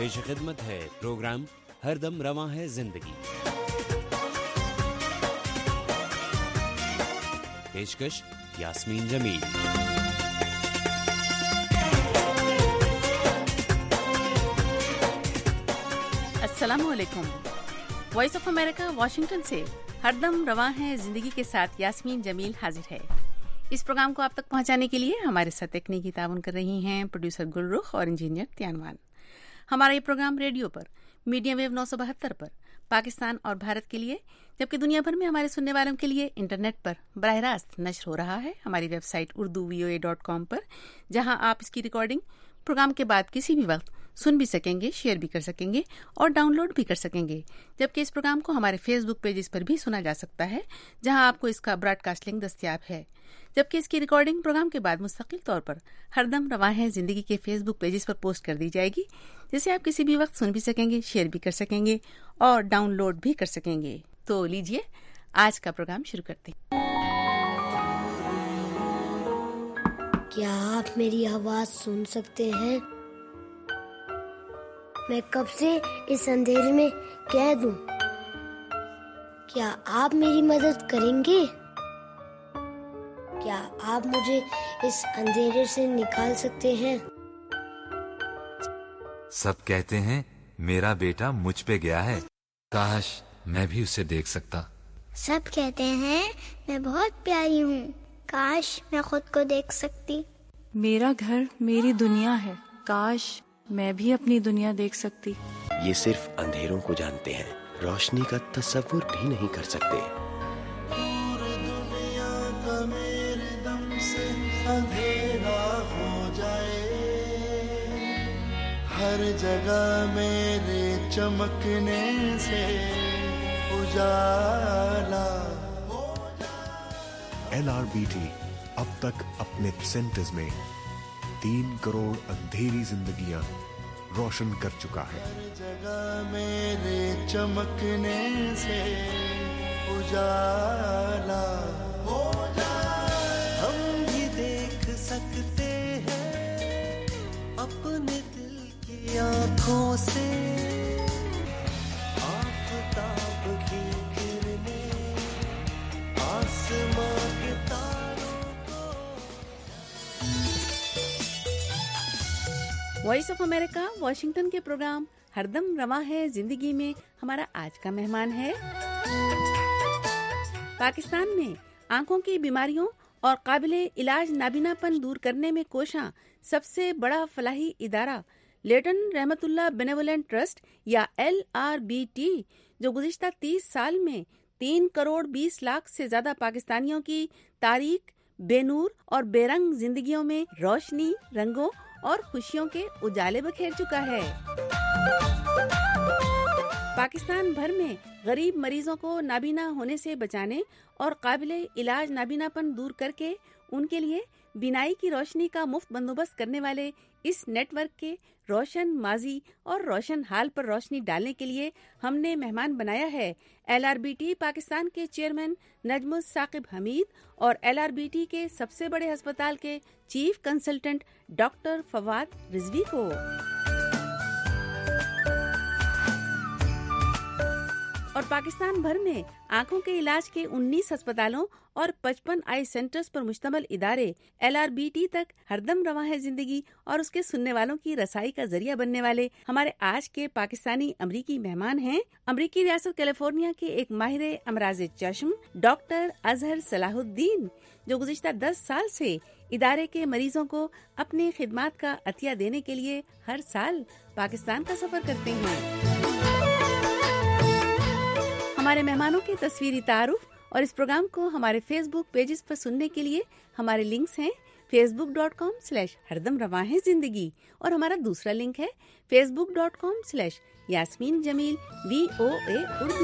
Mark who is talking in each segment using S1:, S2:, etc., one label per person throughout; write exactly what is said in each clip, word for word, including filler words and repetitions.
S1: پیش خدمت ہے پروگرام ہر دم رواں ہے زندگی. پیشکش یاسمین جمیل.
S2: السلام علیکم. وائس آف امریکہ واشنگٹن سے ہر دم رواں ہے زندگی کے ساتھ یاسمین جمیل حاضر ہے. اس پروگرام کو آپ تک پہنچانے کے لیے ہمارے ساتھ تکنیکی تعاون کر رہی ہیں پروڈیوسر گلرخ اور انجینئر تیانوان. ہمارا یہ پروگرام ریڈیو پر میڈیم ویو نو سو بہتر پر پاکستان اور بھارت کے لیے، جبکہ دنیا بھر میں ہمارے سننے والوں کے لیے انٹرنیٹ پر براہ راست نشر ہو رہا ہے ہماری website Urdu V O A dot com پر، جہاں آپ اس کی ریکارڈنگ پروگرام کے بعد کسی بھی وقت سن بھی سکیں گے، شیئر بھی کر سکیں گے اور ڈاؤن لوڈ بھی کر سکیں گے. جبکہ اس پروگرام کو ہمارے فیس بک پیجز پر بھی سنا جا سکتا ہے، جہاں آپ کو اس کا براڈ کاسٹ لنک دستیاب ہے. جبکہ اس کی ریکارڈنگ پروگرام کے بعد مستقل طور پر ہر دم رواں ہے زندگی کے فیس بک پیجز پر پوسٹ کر دی جائے گی، جسے آپ کسی بھی وقت سن بھی سکیں گے، شیئر بھی کر سکیں گے اور ڈاؤن لوڈ بھی کر سکیں گے. تو لیجئے آج کا پروگرام شروع کرتے ہیں.
S3: کیا آپ میری آواز سن سکتے ہیں؟ میں کب سے اس اندھیرے میں قید ہوں. کیا آپ میری مدد کریں گے؟ کیا آپ مجھے اس اندھیرے سے نکال سکتے ہیں؟
S4: سب کہتے ہیں میرا بیٹا مجھ پہ گیا ہے، کاش میں بھی اسے دیکھ سکتا.
S5: سب کہتے ہیں میں بہت پیاری ہوں، کاش میں خود کو دیکھ سکتی.
S6: میرا گھر میری دنیا ہے، کاش میں بھی اپنی دنیا دیکھ سکتی.
S7: یہ صرف اندھیروں کو جانتے ہیں، روشنی کا تصور بھی نہیں کر سکتے.
S8: اندھیرا ہو جائے، ہر جگہ میرے چمکنے سے اجالا ہو جائے.
S9: ایل آر بی ٹی اب تک اپنے سینٹرز میں تین کروڑ اندھیری زندگیاں روشن کر چکا ہے.
S8: ہر جگہ میرے چمکنے سے اجالا ہو جائے. ہم بھی دیکھ سکتے ہیں اپنے دل کی آنکھوں سے آفتاب کی کرنیں، آسمان کے تاروں کو.
S2: وائس آف امریکہ واشنگٹن کے پروگرام ہر دم رواں ہے زندگی میں ہمارا آج کا مہمان ہے پاکستان میں آنکھوں کی بیماریوں اور قابل علاج نابینا پن دور کرنے میں کوشاں سب سے بڑا فلاحی ادارہ لیٹن رحمت اللہ بینیولنٹ ٹرسٹ یا ایل آر بی ٹی، جو گزشتہ تیس سال میں تین کروڑ بیس لاکھ سے زیادہ پاکستانیوں کی تاریک، بے نور اور بے رنگ زندگیوں میں روشنی، رنگوں اور خوشیوں کے اجالے بکھیر چکا ہے. پاکستان بھر میں غریب مریضوں کو نابینا ہونے سے بچانے اور قابل علاج نابینا پن دور کر کے ان کے لیے بینائی کی روشنی کا مفت بندوبست کرنے والے اس نیٹ ورک کے روشن ماضی اور روشن حال پر روشنی ڈالنے کے لیے ہم نے مہمان بنایا ہے L R B T Pakistan کے چیئرمین نجم الثاقب حمید اور ایل آر بی ٹی کے سب سے بڑے ہسپتال کے chief consultant doctor Fawad Rizvi کو. اور پاکستان بھر میں آنکھوں کے علاج کے انیس ہسپتالوں اور پچپن آئی سینٹرز پر مشتمل ادارے ایل آر بی ٹی تک ہر دم رواں ہے زندگی اور اس کے سننے والوں کی رسائی کا ذریعہ بننے والے ہمارے آج کے پاکستانی امریکی مہمان ہیں امریکی ریاست کیلیفورنیا کے ایک ماہر امراض چشم ڈاکٹر اظہر صلاح الدین، جو گزشتہ دس سال سے ادارے کے مریضوں کو اپنے خدمات کا عطیہ دینے کے لیے ہر سال پاکستان کا سفر کرتے ہیں. ہمارے مہمانوں کے تصویری تعارف اور اس پروگرام کو ہمارے فیس بک پیجز پر سننے کے لیے ہمارے لنکس ہیں Facebook dot com slash ہر دم رواں ہے زندگی اور ہمارا دوسرا لنک ہے Facebook dot com slash Yasmeen Jamil V O A Urdu.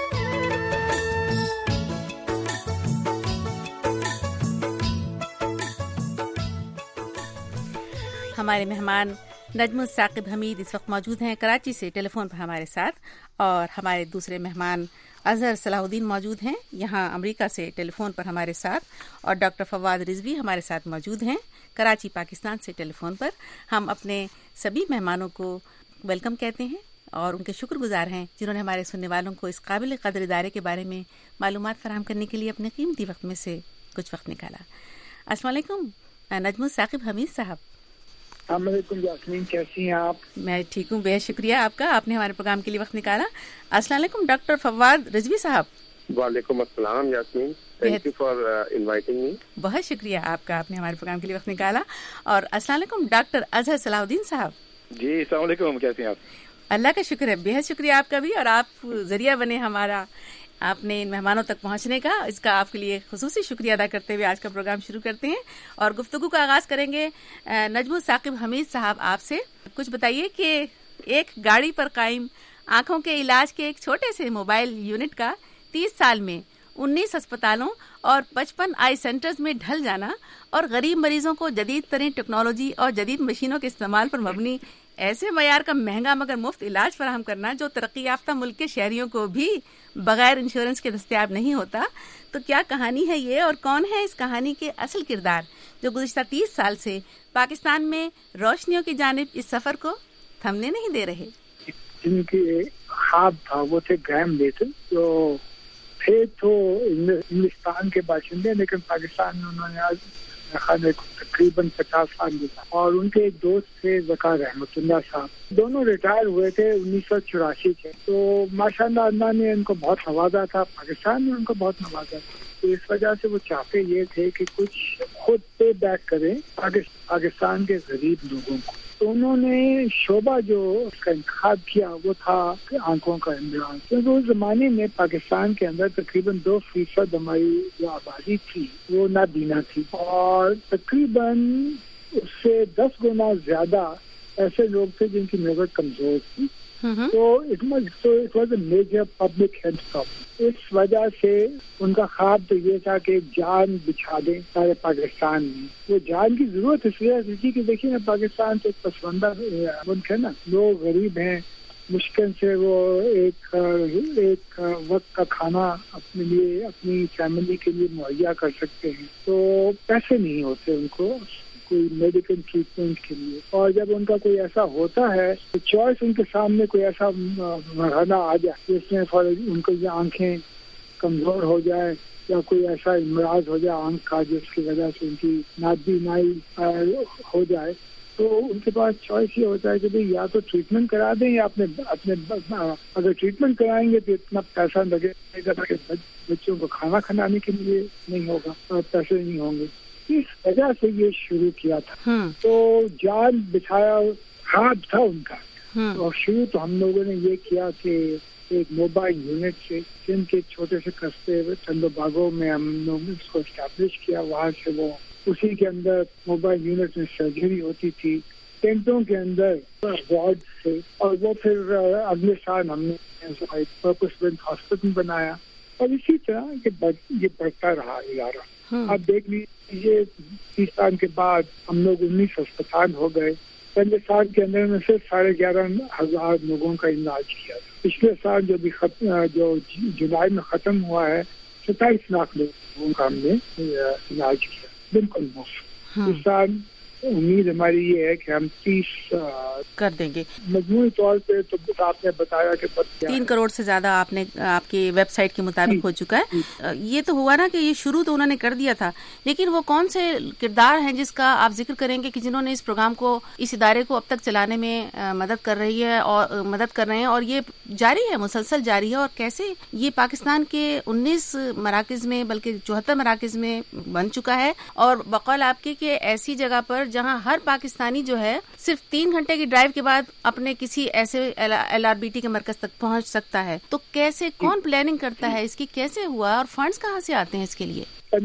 S2: ہمارے مہمان نجم الثاقب حمید اس وقت موجود ہیں کراچی سے ٹیلی فون پر ہمارے ساتھ، اور ہمارے دوسرے مہمان اظہر صلاح الدین موجود ہیں یہاں امریکہ سے ٹیلی فون پر ہمارے ساتھ، اور ڈاکٹر فواد رضوی ہمارے ساتھ موجود ہیں کراچی پاکستان سے ٹیلی فون پر. ہم اپنے سبھی مہمانوں کو ویلکم کہتے ہیں اور ان کے شکر گزار ہیں جنہوں نے ہمارے سننے والوں کو اس قابل قدر ادارے کے بارے میں معلومات فراہم کرنے کے لیے اپنے قیمتی وقت میں سے کچھ وقت نکالا. السلام علیکم نجم الثاقب حمید صاحب.
S10: السلام علیکم یاسمین، کیسی ہیں آپ؟
S2: میں ٹھیک ہوں، بے شکریہ آپ کا، آپ نے ہمارے پروگرام کے لیے وقت نکالا. السلام علیکم ڈاکٹر فواد رضوی صاحب.
S11: وعلیکم السلام Yasmeen, thank you for inviting me.
S2: بہت شکریہ آپ کا، آپ نے ہمارے پروگرام کے لیے وقت نکالا. اور السلام علیکم ڈاکٹر اظہر صلاح الدین صاحب.
S12: جی السلام علیکم، کیسے ہیں آپ؟
S2: اللہ کا شکر ہے، بے حد شکریہ آپ کا بھی، اور آپ ذریعہ بنے ہمارا آپ نے ان مہمانوں تک پہنچنے کا، اس کا آپ کے لیے خصوصی شکریہ ادا کرتے ہوئے آج کا پروگرام شروع کرتے ہیں اور گفتگو کا آغاز کریں گے نجم الثاقب حمید صاحب آپ سے. کچھ بتائیے کہ ایک گاڑی پر قائم آنکھوں کے علاج کے ایک چھوٹے سے موبائل یونٹ کا تیس سال میں انیس اسپتالوں اور پچپن آئی سینٹرز میں ڈھل جانا اور غریب مریضوں کو جدید ترین ٹیکنالوجی اور جدید مشینوں کے استعمال پر مبنی ایسے معیار کا مہنگا مگر مفت علاج فراہم کرنا جو ترقی یافتہ ملک کے شہریوں کو بھی بغیر انشورنس کے دستیاب نہیں ہوتا. تو کیا کہانی ہے یہ، اور کون ہے اس کہانی کے اصل کردار جو گزشتہ تیس سال سے پاکستان میں روشنیوں کی جانب اس سفر کو تھمنے نہیں دے رہے؟
S10: جن کے خواب تھا وہ تھے گرہم بیٹل، جو تھے تو انگلستان کے باشندے، لیکن پاکستان میں انہوں نے آج تقریباً پچاس سال گزارا. اور ان کے ایک دوست تھے ذکار رحمت اللہ صاحب، دونوں ریٹائر ہوئے تھے انیس سو چوراسی کے. تو ماشاء اللہ اللہ نے ان کو بہت نوازا تھا، پاکستان نے ان کو بہت نوازا تھا. تو اس وجہ سے وہ چاہتے یہ تھے کہ کچھ خود پے بیک کریں پاکستان کے غریب لوگوں کو. تو انہوں نے شعبہ جو اس کا انتخاب کیا وہ تھا آنکھوں کا امراض، کیونکہ اس زمانے میں پاکستان کے اندر تقریباً دو فیصد ہماری جو آبادی تھی وہ نابینا تھی، اور تقریباً اس سے دس گنا زیادہ ایسے لوگ تھے جن کی نظر کمزور تھی. تو it was a major public health problem. اس وجہ سے ان کا خواب تو یہ تھا کہ جان بچھا دیں سارے پاکستان میں. وہ جان کی ضرورت اس وجہ سے تھی کہ دیکھیے نا، پاکستان تو ایک پسماندہ ملک ہے نا، لوگ غریب ہیں، مشکل سے وہ ایک ایک وقت کا کھانا اپنے لیے اپنی فیملی کے لیے مہیا کر سکتے ہیں. تو پیسے نہیں ہوتے ان کو کوئی میڈیکل ٹریٹمنٹ کے لیے، اور جب ان کا کوئی ایسا ہوتا ہے تو چوائس ان کے سامنے کوئی ایسا مرحلہ آ جائے جس میں ان کو یہ آنکھیں کمزور ہو جائے یا کوئی ایسا امراض ہو جائے آنکھ کا جس کی وجہ سے ان کی نابینائی ہو جائے، تو ان کے پاس چوائس یہ ہوتا ہے کہ بھائی یا تو ٹریٹمنٹ کرا دیں یا اپنے اپنے اگر ٹریٹمنٹ کرائیں گے تو اتنا پیسہ لگے گا کہ بچوں کو کھانا کھلانے کے لیے نہیں ہوگا اور پیسے نہیں ہوں گے. اس وجہ سے یہ شروع کیا تھا. تو جان بچھایا خواب تھا ان کا. اور شروع تو ہم لوگوں نے یہ کیا کہ ایک موبائل یونٹ سے جن کے چھوٹے سے قصبے چندو باغوں میں ہم لوگوں نے اس کو اسٹیبلش کیا. وہاں سے وہ اسی کے اندر موبائل یونٹ میں سرجری ہوتی تھی ٹینٹوں کے اندر وارڈ سے، اور وہ پھر اگلے سال ہم نے پرپس بلڈ ہاسپٹل بنایا، اور اسی طرح یہ بڑھتا رہا ادارہ. آپ دیکھ لیجیے تیس سال کے بعد ہم لوگ انیس اسپتال ہو گئے. پہلے سال کے اندر میں صرف ساڑھے گیارہ ہزار لوگوں کا علاج کیا. پچھلے سال جو بھی جو جولائی میں ختم ہوا ہے ستائیس لاکھ لوگوں کا ہم نے علاج کیا بالکل مفت. اس سال امید ہماری یہ ہے کہ ہم تیس
S2: کر دیں گے
S10: مجموعی طور پہ. تو آپ نے بتایا کہ
S2: تین کروڑ سے زیادہ آپ نے آپ کی ویب سائٹ کے مطابق ہو چکا ہے. یہ تو ہوا نا کہ یہ شروع تو انہوں نے کر دیا تھا، لیکن وہ کون سے کردار ہیں جس کا آپ ذکر کریں گے کہ جنہوں نے اس پروگرام کو، اس ادارے کو اب تک چلانے میں مدد کر رہی ہے اور مدد کر رہے ہیں، اور یہ جاری ہے، مسلسل جاری ہے، اور کیسے یہ پاکستان کے انیس مراکز میں بلکہ چوہتر مراکز میں بن چکا ہے، اور بقول آپ کے کہ ایسی جگہ پر جہاں ہر پاکستانی جو ہے صرف تین گھنٹے کی ڈرائیو کے بعد اپنے کسی ایسے ایل آر بی ٹی کے مرکز تک پہنچ سکتا ہے. تو کیسے، کون پلاننگ کرتا ہے اس کی، کیسے ہوا، اور فنڈز کہاں سے آتے ہیں اس کے لیے؟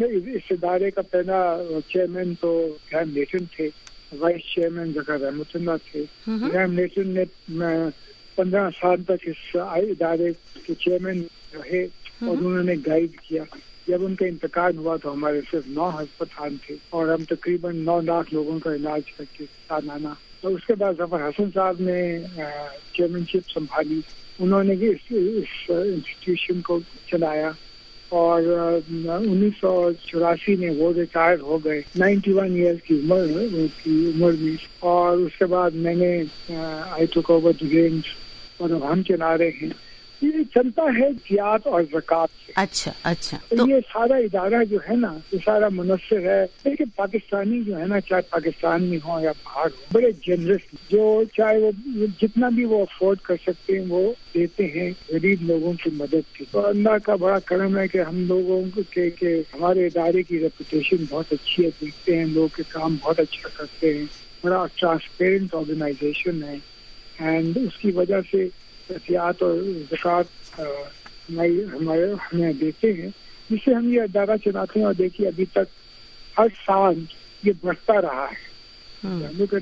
S10: اس ادارے کا پہلا چیئرمین تو گرہم لیٹن تھے، وائس چیئرمین ذکر رحمت اللہ تھے. گرہم لیٹن نے پندرہ سال تک اس ادارے کے چیئرمین رہے اور انہوں نے گائیڈ کیا. جب ان کا انتقال ہوا تو ہمارے صرف نو ہسپتال تھے اور ہم تقریباً نو لاکھ لوگوں کا علاج کرتے سالانہ. اور اس کے بعد ظفر حسن صاحب نے چیئرمین شپ سنبھالی. انہوں نے اس انسٹیٹیوشن کو چلایا اور انیس سو چوراسی میں وہ ریٹائر ہو گئے نائنٹی ون ایئرس کی عمر کی عمر میں. اور اس کے بعد میں نے آئی ٹوک اوور دی رینج اور اب ہم چلا رہے ہیں. یہ چلتا ہے زکوٰۃ اور زکوٰۃ سے.
S2: اچھا اچھا
S10: یہ سارا ادارہ جو ہے نا یہ سارا منحصر ہے. لیکن پاکستانی جو ہے نا چاہے پاکستان میں ہوں یا باہر ہوں بڑے جنرس جو چاہے وہ جتنا بھی وہ افورڈ کر سکتے ہیں وہ دیتے ہیں غریب لوگوں کی مدد کی. تو اللہ کا بڑا کرم ہے کہ ہم لوگوں کے کہ ہمارے ادارے کی ریپوٹیشن بہت اچھی ہے. دیکھتے ہیں لوگ کے کام بہت اچھا کرتے ہیں. بڑا ٹرانسپیرنٹ آرگنائزیشن ہے اینڈ اس کی وجہ سے احتیاط اور زکوٰۃ ہمارے ہمیں دیتے ہیں جس سے ہم یہ ادارہ چلاتے ہیں. اور دیکھیے ابھی تک ہر سال یہ بڑھتا رہا ہے.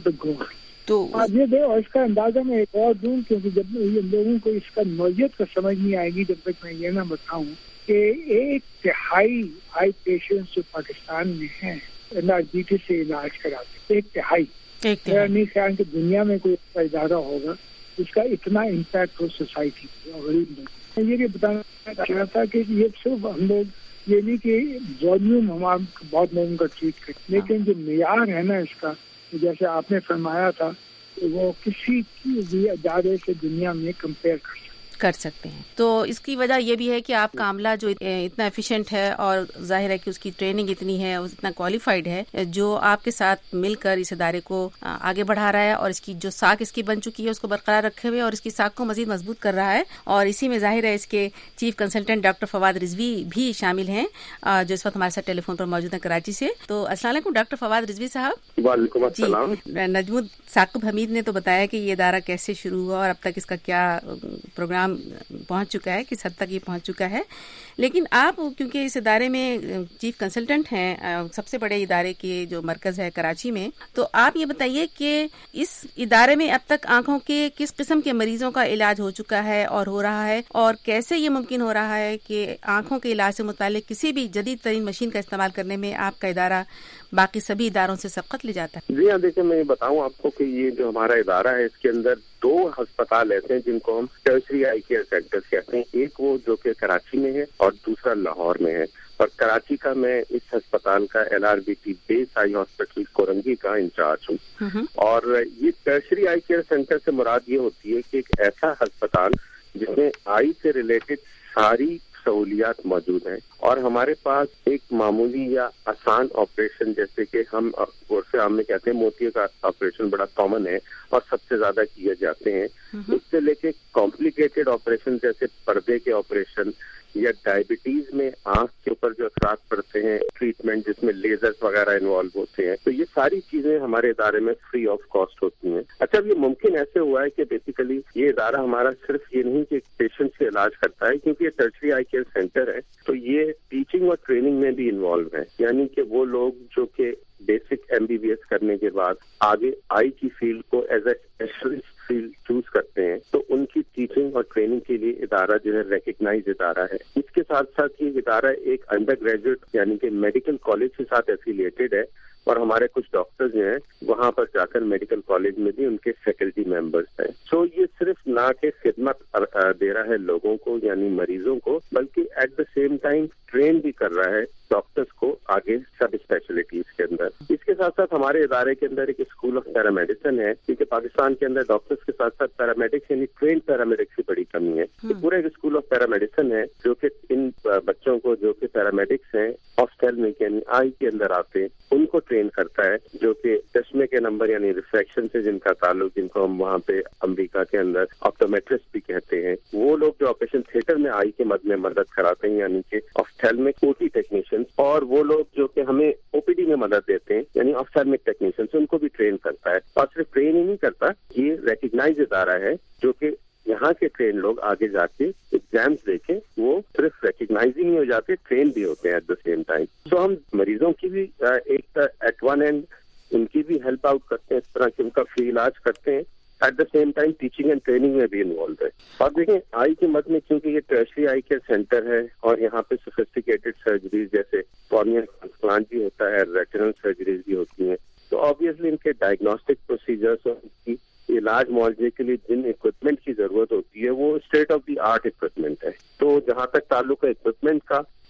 S10: تو یہ دے اور اس کا اندازہ میں ایک اور دوں کیونکہ جب لوگوں کو اس کا نوعیت کا سمجھ نہیں آئے گی جب تک میں یہ نہ بتاؤں کہ ایک تہائی آئی پیشنٹس جو پاکستان میں ہیں این آر بی ٹی سے علاج کراتے ہیں. ایک تہائی میرا نہیں خیال کہ دنیا میں کوئی ایسا ادارہ ہوگا اس کا اتنا امپیکٹ ہو سوسائٹی پہ اور غریب لوگوں. میں یہ بھی بتانا چاہتا تھا کہ یہ صرف ہم لوگ یہ نہیں کہ والیوم ہمارا بہت لوگوں کا ٹریٹ کریں لیکن جو معیار ہے نا اس کا جیسے آپ نے فرمایا تھا کہ وہ کسی بھی ادارے سے دنیا میں کمپیئر کر سکتے
S2: کر سکتے ہیں. تو اس کی وجہ یہ بھی ہے کہ آپ کا عملہ جو اتنا ایفیشینٹ ہے اور ظاہر ہے کہ اس کی ٹریننگ اتنی ہے اتنا کوالیفائڈ ہے جو آپ کے ساتھ مل کر اس ادارے کو آگے بڑھا رہا ہے اور اس کی جو ساکھ اس کی بن چکی ہے اس کو برقرار رکھے ہوئے اور اس کی ساکھ کو مزید مضبوط کر رہا ہے. اور اسی میں ظاہر ہے اس کے chief consultant doctor Fawad Rizvi بھی شامل ہیں جو اس وقت ہمارے ساتھ ٹیلی فون پر موجود ہیں کراچی سے. تو السلام علیکم ڈاکٹر فواد رضوی صاحب.
S11: وعلیکم السلام.
S2: نجم ثاقب حمید نے تو بتایا کہ یہ ادارہ کیسے شروع ہوا اور اب تک اس کا کیا پروگرام پہنچ چکا ہے کس حد تک یہ پہنچ چکا ہے. لیکن آپ کیونکہ اس ادارے میں چیف کنسلٹنٹ ہیں سب سے بڑے ادارے کے جو مرکز ہے کراچی میں تو آپ یہ بتائیے کہ اس ادارے میں اب تک آنکھوں کے کس قسم کے مریضوں کا علاج ہو چکا ہے اور ہو رہا ہے اور کیسے یہ ممکن ہو رہا ہے کہ آنکھوں کے علاج سے متعلق کسی بھی جدید ترین مشین کا استعمال کرنے میں آپ کا ادارہ باقی سبھی اداروں سے سبقت لے جاتا ہے.
S11: جی ہاں دیکھیں میں یہ بتاؤں آپ کو کہ یہ جو ہمارا ادارہ ہے اس کے اندر دو ہسپتال ایسے ہیں جن کو ہم ٹرشری آئی کیئر سینٹر کہتے ہیں. ایک وہ جو کہ کراچی میں ہے اور دوسرا لاہور میں ہے. اور کراچی کا میں اس ہسپتال کا L R B T base eye hospital Korangi کا انچارج ہوں. اور یہ ٹرشری آئی کیئر سینٹر سے مراد یہ ہوتی ہے کہ ایک ایسا ہسپتال جس میں آئی سے ریلیٹڈ ساری سہولیات موجود ہیں اور ہمارے پاس ایک معمولی یا آسان آپریشن جیسے کہ ہم عرف عام میں کہتے ہیں موتیے کا آپریشن بڑا کامن ہے اور سب سے زیادہ کیے جاتے ہیں. اس سے لے کے کمپلیکیٹڈ آپریشن جیسے پردے کے آپریشن یا ڈائبٹیز میں آنکھ کے اوپر جو اثرات پڑتے ہیں ٹریٹمنٹ جس میں لیزرز وغیرہ انوالو ہوتے ہیں تو یہ ساری چیزیں ہمارے ادارے میں فری آف کاسٹ ہوتی ہیں. اچھا اب یہ ممکن ایسے ہوا ہے کہ بیسیکلی یہ ادارہ ہمارا صرف یہ نہیں کہ پیشنٹ سے علاج کرتا ہے کیونکہ یہ ٹرشری آئی کیئر سینٹر ہے تو یہ ٹیچنگ اور ٹریننگ میں بھی انوالو ہے. یعنی کہ وہ لوگ جو کہ basic M B B S کرنے کے بعد آگے آئی کی فیلڈ کو as a specialist field choose کرتے ہیں تو ان کی ٹیچنگ اور ٹریننگ کے لیے ادارہ جو ہے ریکگنائز ادارہ ہے. اس کے ساتھ ساتھ یہ ادارہ ایک انڈر گریجویٹ یعنی کہ میڈیکل کالج کے ساتھ ایفیلیٹڈ ہے اور ہمارے کچھ ڈاکٹرز جو ہیں وہاں پر جا کر میڈیکل کالج میں بھی ان کے فیکلٹی ممبرس ہیں. سو یہ صرف نہ کہ خدمت دے رہا ہے لوگوں کو یعنی مریضوں کو بلکہ at the same time train بھی کر رہا ہے ڈاکٹرز کو آگے سب اسپیشلٹیز کے اندر. اس کے ساتھ ساتھ ہمارے ادارے کے اندر ایک اسکول آف پیرا میڈیسن ہے کیونکہ پاکستان کے اندر ڈاکٹرز کے ساتھ ساتھ پیرامیڈکس یعنی ٹرین پیرامیڈکس کی بڑی کمی ہے. تو پورا ایک اسکول آف پیرا میڈیسن ہے جو کہ ان بچوں کو جو کہ پیرامیڈکس ہیں آفٹیلمک یعنی آئی کے اندر آتے ہیں ان کو ٹرین کرتا ہے جو کہ چشمے کے نمبر یعنی ریفریکشن سے جن کا تعلق جن کو ہم وہاں پہ امریکہ کے اندر آپٹومیٹرسٹ بھی کہتے ہیں وہ لوگ جو آپریشن تھیٹر میں آئی کے مد میں مدد کراتے ہیں یعنی کہ آفٹیلمک او ٹی ٹیکنیشین اور وہ لوگ جو کہ ہمیں او پی ڈی میں مدد دیتے ہیں یعنی آفٹیلمک ٹیکنیشین ان کو بھی ٹرین کرتا ہے. اور صرف ٹرین ہی نہیں کرتا یہ ریکگنائز ادارہ ہے جو کہ یہاں کے ٹرین لوگ آگے جا کے ایگزامس دیکھیں وہ صرف ریکگنائز ہی نہیں ہو جاتے ٹرین بھی ہوتے ہیں at the same time. So ہم مریضوں کی بھی ایک ایٹ ون اینڈ ان کی بھی ہیلپ آؤٹ کرتے ہیں اس طرح کہ ان کا فری علاج کرتے ہیں at the same time teaching and training میں بھی انوالو ہے. اور دیکھیں آئی کی مد میں کیونکہ یہ ٹرشری آئی کیئر سینٹر ہے اور یہاں پہ سوفسٹیکیٹڈ سرجریز جیسے کارنیل ٹرانسپلانٹ بھی ہوتا ہے ریٹینل سرجریز بھی ہوتی ہیں تو آبویسلی ان کے ڈائگنوسٹک پروسیجرس اور ان کی علاج معالجے کے لیے جن اکوپمنٹ کی ضرورت ہوتی ہے وہ state of the art equipment ہے. تو جہاں تک تعلق ہے اکوپمنٹ کا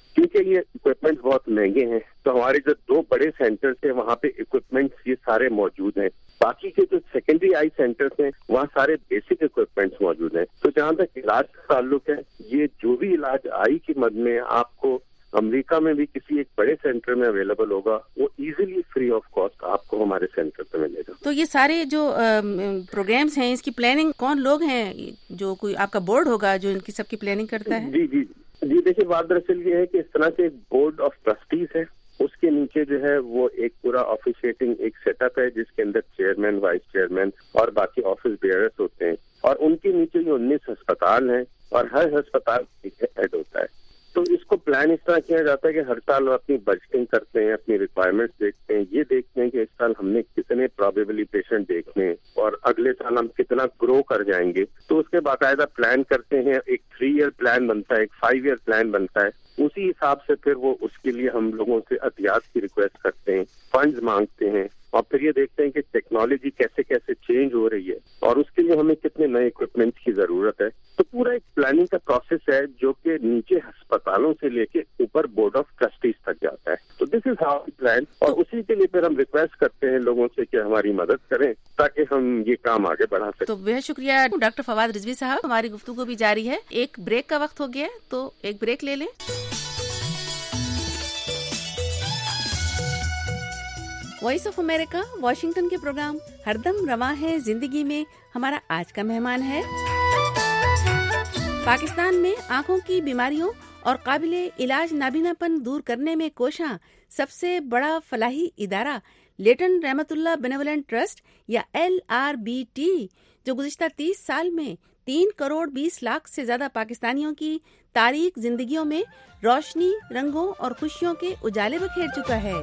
S11: کیونکہ یہ اکوپمنٹ بہت مہنگے ہیں تو ہمارے جو دو بڑے سینٹرز ہیں وہاں پہ اکوپمنٹس یہ سارے موجود ہیں. باقی کے جو سیکنڈری آئی سینٹرز ہیں وہاں سارے بیسک اکوپمنٹس موجود ہیں. تو جہاں تک علاج کا تعلق ہے یہ جو بھی علاج آئی کی مد میں آپ کو امریکہ میں بھی کسی ایک بڑے سینٹر میں اویلیبل ہوگا وہ ایزیلی فری آف کاسٹ آپ کو ہمارے سینٹر پہ ملے گا.
S2: تو یہ سارے جو پروگرامز ہیں اس کی پلاننگ کون لوگ ہیں؟ جو کوئی آپ کا بورڈ ہوگا جو ان کی سب کی پلاننگ کرتا ہے؟
S11: جی جی جی دیکھیے بات دراصل یہ ہے کہ اس طرح سے ایک بورڈ آف ٹرسٹیز ہے. اس کے نیچے جو ہے وہ ایک پورا آفیشیٹنگ ایک سیٹ اپ ہے جس کے اندر چیئرمین وائس چیئرمین اور باقی آفس بیئرس ہوتے ہیں اور ان کے نیچے یہ انیس ہسپتال ہیں اور ہر ہسپتال ایک ہیڈ ہوتا ہے. تو اس کو پلان اس طرح کیا جاتا ہے کہ ہر سال وہ اپنی بجٹنگ کرتے ہیں, اپنی ریکوائرمنٹس دیکھتے ہیں, یہ دیکھتے ہیں کہ اس سال ہم نے کتنے پرابیبلی پیشنٹ دیکھنے اور اگلے سال ہم کتنا گرو کر جائیں گے. تو اس کے باقاعدہ پلان کرتے ہیں, ایک تھری ایئر پلان بنتا ہے, ایک فائیو ایئر پلان بنتا ہے. اسی حساب سے پھر وہ اس کے لیے ہم لوگوں سے عطیات کی ریکویسٹ کرتے ہیں, فنڈز مانگتے ہیں اور پھر یہ دیکھتے ہیں کہ ٹیکنالوجی کیسے کیسے چینج ہو رہی ہے اور اس کے لیے ہمیں کتنے نئے اکوپمنٹس کی ضرورت ہے. تو پورا ایک پلاننگ کا پروسیس ہے جو کہ نیچے ہسپتالوں سے لے کے اوپر بورڈ آف ٹرسٹیز تک جاتا ہے. تو دس از ہاؤ پلان اور اسی کے لیے پھر ہم ریکویسٹ کرتے ہیں لوگوں سے کہ ہماری مدد کریں تاکہ ہم یہ کام آگے بڑھا سکیں.
S2: تو بہت شکریہ ڈاکٹر فواد رضوی صاحب. ہماری گفتگو بھی جاری ہے, ایک بریک کا وقت ہو گیا تو ایک بریک لے لیں. وائس آف امریکہ واشنگٹن کے پروگرام ہر دم رواں ہے زندگی میں ہمارا آج کا مہمان ہے پاکستان میں آنکھوں کی بیماریوں اور قابل علاج نابینا پن دور کرنے میں کوشاں سب سے بڑا فلاحی ادارہ لیٹن رحمت اللہ بینیولنٹ ٹرسٹ یا ایل آر بی ٹی, جو گزشتہ تیس سال میں تین کروڑ بیس لاکھ سے زیادہ پاکستانیوں کی تاریک زندگیوں میں روشنی, رنگوں اور خوشیوں کے اجالے بکھیر چکا ہے.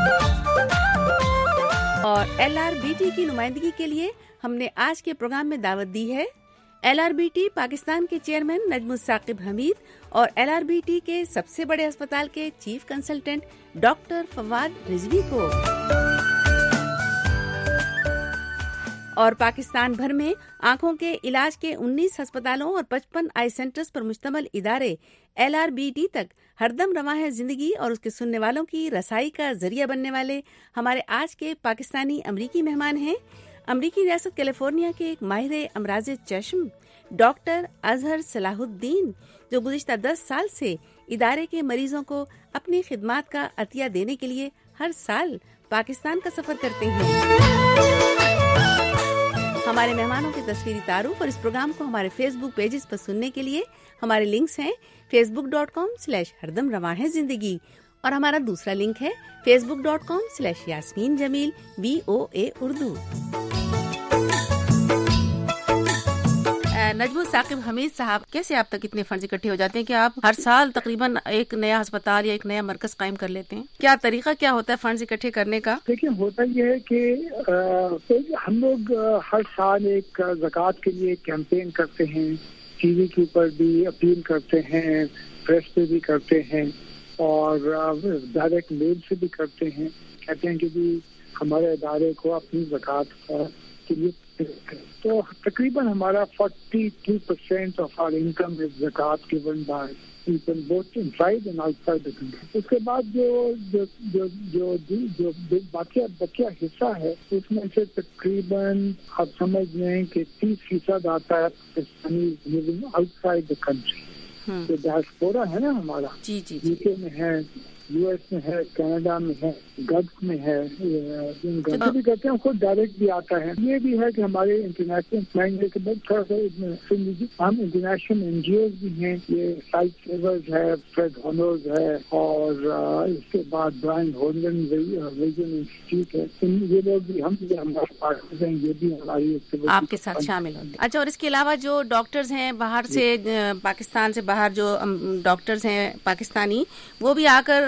S2: اور ایل آر بی ٹی کی نمائندگی کے لیے ہم نے آج کے پروگرام میں دعوت دی ہے L R B T Pakistan کے چیئرمین نجم الثاقب حمید اور ایل آر بی ٹی کے سب سے بڑے اسپتال کے chief consultant doctor Fawad Rizvi کو. اور پاکستان بھر میں آنکھوں کے علاج کے انیس ہسپتالوں اور پچپن آئی سینٹرز پر مشتمل ادارے ایل آر بی ٹی تک ہر دم رواں ہے زندگی اور اس کے سننے والوں کی رسائی کا ذریعہ بننے والے ہمارے آج کے پاکستانی امریکی مہمان ہیں امریکی ریاست کیلیفورنیا کے ایک ماہر امراض چشم ڈاکٹر اظہر صلاح الدین, جو گزشتہ دس سال سے ادارے کے مریضوں کو اپنی خدمات کا عطیہ دینے کے لیے ہر سال پاکستان کا سفر کرتے ہیں. ہمارے مہمانوں کے تصویری تعارف اور اس پروگرام کو ہمارے فیس بک پیجز پر سننے کے لیے ہمارے لنکس ہیں Facebook dot com slash ہردم رواں ہے زندگی اور ہمارا دوسرا لنک ہے Facebook dot com slash Yasmeen Jamil V O A Urdu. Najm ul Saqib Hameed صاحب, کیسے آپ تک اتنے فنڈز اکٹھے ہو جاتے ہیں کہ آپ ہر سال تقریباً ایک نیا ہسپتال یا ایک نیا مرکز قائم کر لیتے ہیں؟ کیا طریقہ کیا ہوتا ہے فنڈز اکٹھے کرنے کا؟
S10: دیکھیں ہوتا یہ ہے کہ ہم لوگ ہر سال ایک زکوٰۃ کے لیے کیمپین کرتے ہیں, ٹی وی کے اوپر بھی اپیل کرتے ہیں, پریس پہ بھی کرتے ہیں اور ڈائریکٹ میل سے بھی کرتے ہیں. کہتے ہیں کہ بھی ہمارے ادارے کو اپنی زکوٰۃ کے لیے تو تقریباً ہمارا forty two percent of our income is زکوٰۃ given by people both inside and outside the country. اس کے بعد جو جو جو جو جو باقی بقیہ حصہ ہے اس میں سے تقریباً آپ سمجھ لیں کہ تیس فیصد آتا ہے Pakistani living outside the country. جو ڈائسپورا ہے نا ہمارا,
S2: جی جی
S10: یو کے میں ہے, یو ایس میں ہے, کینیڈا میں ہے, گلف میں ہے, گھر بھی کرتے ہیں, خود ڈائریکٹ بھی آتا ہے. یہ بھی ہے کہ ہمارے انٹرنیشنل فلائنگ کے بعد تھوڑا سا ہم انٹرنیشنل این جی اوز بھی ہیں, یہ سائٹ سیورز ہے, فریڈ ہونرز ہے اور اس کے بعد برائن ہولن ویژن انسٹیٹیوٹ ہے. یہ لوگ بھی ہم بھی ہمارے پارٹنرز ہیں, یہ بھی ہماری
S2: آپ کے ساتھ شامل ہوتے ہیں. اچھا, اور اس کے علاوہ جو ڈاکٹرز ہیں باہر سے, پاکستان سے باہر جو ڈاکٹرز ہیں پاکستانی, وہ بھی آ کر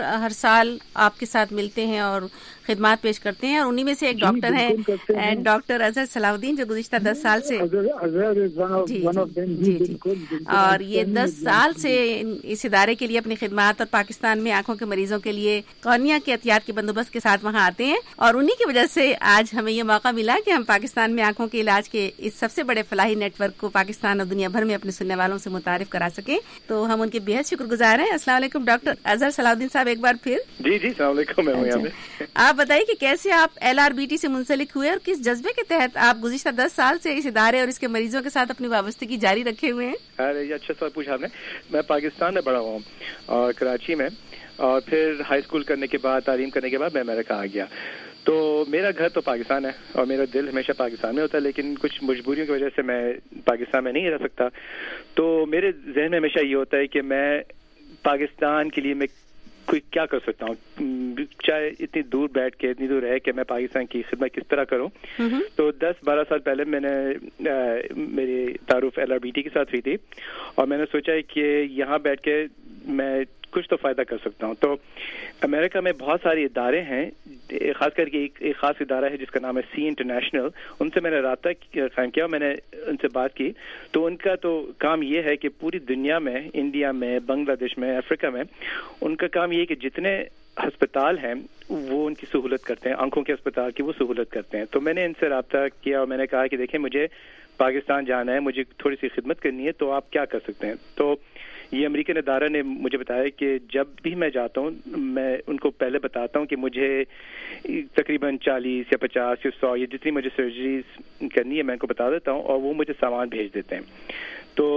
S2: ہر سال آپ کے ساتھ ملتے ہیں اور خدمات پیش کرتے ہیں، اور انہی میں سے ایک ڈاکٹر ہیں ڈاکٹر اظہر صلاح الدین، جو گزشتہ دس سال سے جی جی جی اور یہ دس سال سے اس ادارے کے لیے اپنی خدمات اور پاکستان میں آنکھوں کے مریضوں کے لیے کارنیا کے احتیاط کے بندوبست کے ساتھ وہاں آتے ہیں، اور انہی کی وجہ سے آج ہمیں یہ موقع ملا کہ ہم پاکستان میں آنکھوں کے علاج کے اس سب سے بڑے فلاحی نیٹ ورک کو پاکستان اور دنیا بھر میں اپنے سننے والوں سے متعارف کرا سکیں، تو ہم ان کے بے حد شکر گزار ہیں۔ السلام علیکم ڈاکٹر اظہر صلاح الدین صاحب، ایک بار پھر
S12: جی جی السلام علیکم۔ میں ہوں یہاں پہ۔
S2: آپ بتائیے کہ کیسے آپ ایل آر بی ٹی سے منسلک ہوئے اور کس جذبے کے تحت آپ گزشتہ دس سال سے اس ادارے اور اس کے مریضوں کے ساتھ اپنی وابستگی جاری رکھے ہوئے ہیں؟
S12: ارے یہ اچھا سوال پوچھا آپ نے۔ میں پاکستان میں بڑا ہوا ہوں اور کراچی میں، اور پھر ہائی اسکول کرنے کے بعد تعلیم کرنے کے بعد میں امریکہ آ گیا، تو میرا گھر تو پاکستان ہے اور میرا دل ہمیشہ پاکستان میں ہوتا ہے، لیکن کچھ مجبوریوں کی وجہ سے میں پاکستان میں نہیں رہ سکتا، تو میرے ذہن میں ہمیشہ یہ ہوتا ہے کہ میں پاکستان کے لیے میں کوئی کیا کر سکتا ہوں، چاہے اتنی دور بیٹھ کے اتنی دور رہ کے میں پاکستان کی خدمت کس طرح کروں۔ تو دس بارہ سال پہلے میں نے میری تعارف ایل آر بی ٹی کے ساتھ ہوئی تھی، اور میں نے سوچا کہ یہاں بیٹھ کے میں کچھ تو فائدہ کر سکتا ہوں۔ تو امریکہ میں بہت سارے ادارے ہیں، خاص کر کے ایک ایک خاص ادارہ ہے جس کا نام ہے سی انٹرنیشنل، ان سے میں نے رابطہ قائم کیا، میں نے ان سے بات کی، تو ان کا تو کام یہ ہے کہ پوری دنیا میں، انڈیا میں، بنگلہ دیش میں، افریقہ میں، ان کا کام یہ ہے کہ جتنے ہسپتال ہیں وہ ان کی سہولت کرتے ہیں، آنکھوں کے اسپتال کی وہ سہولت کرتے ہیں۔ تو میں نے ان سے رابطہ کیا اور میں نے کہا کہ دیکھیں مجھے پاکستان جانا ہے، مجھے تھوڑی سی خدمت کرنی ہے، تو آپ کیا کر سکتے ہیں؟ تو یہ امریکن ادارہ نے مجھے بتایا کہ جب بھی میں جاتا ہوں میں ان کو پہلے بتاتا ہوں کہ مجھے تقریباً چالیس یا پچاس یا سو یا جتنی مجھے سرجریز کرنی ہے میں ان کو بتا دیتا ہوں، اور وہ مجھے سامان بھیج دیتے ہیں۔ تو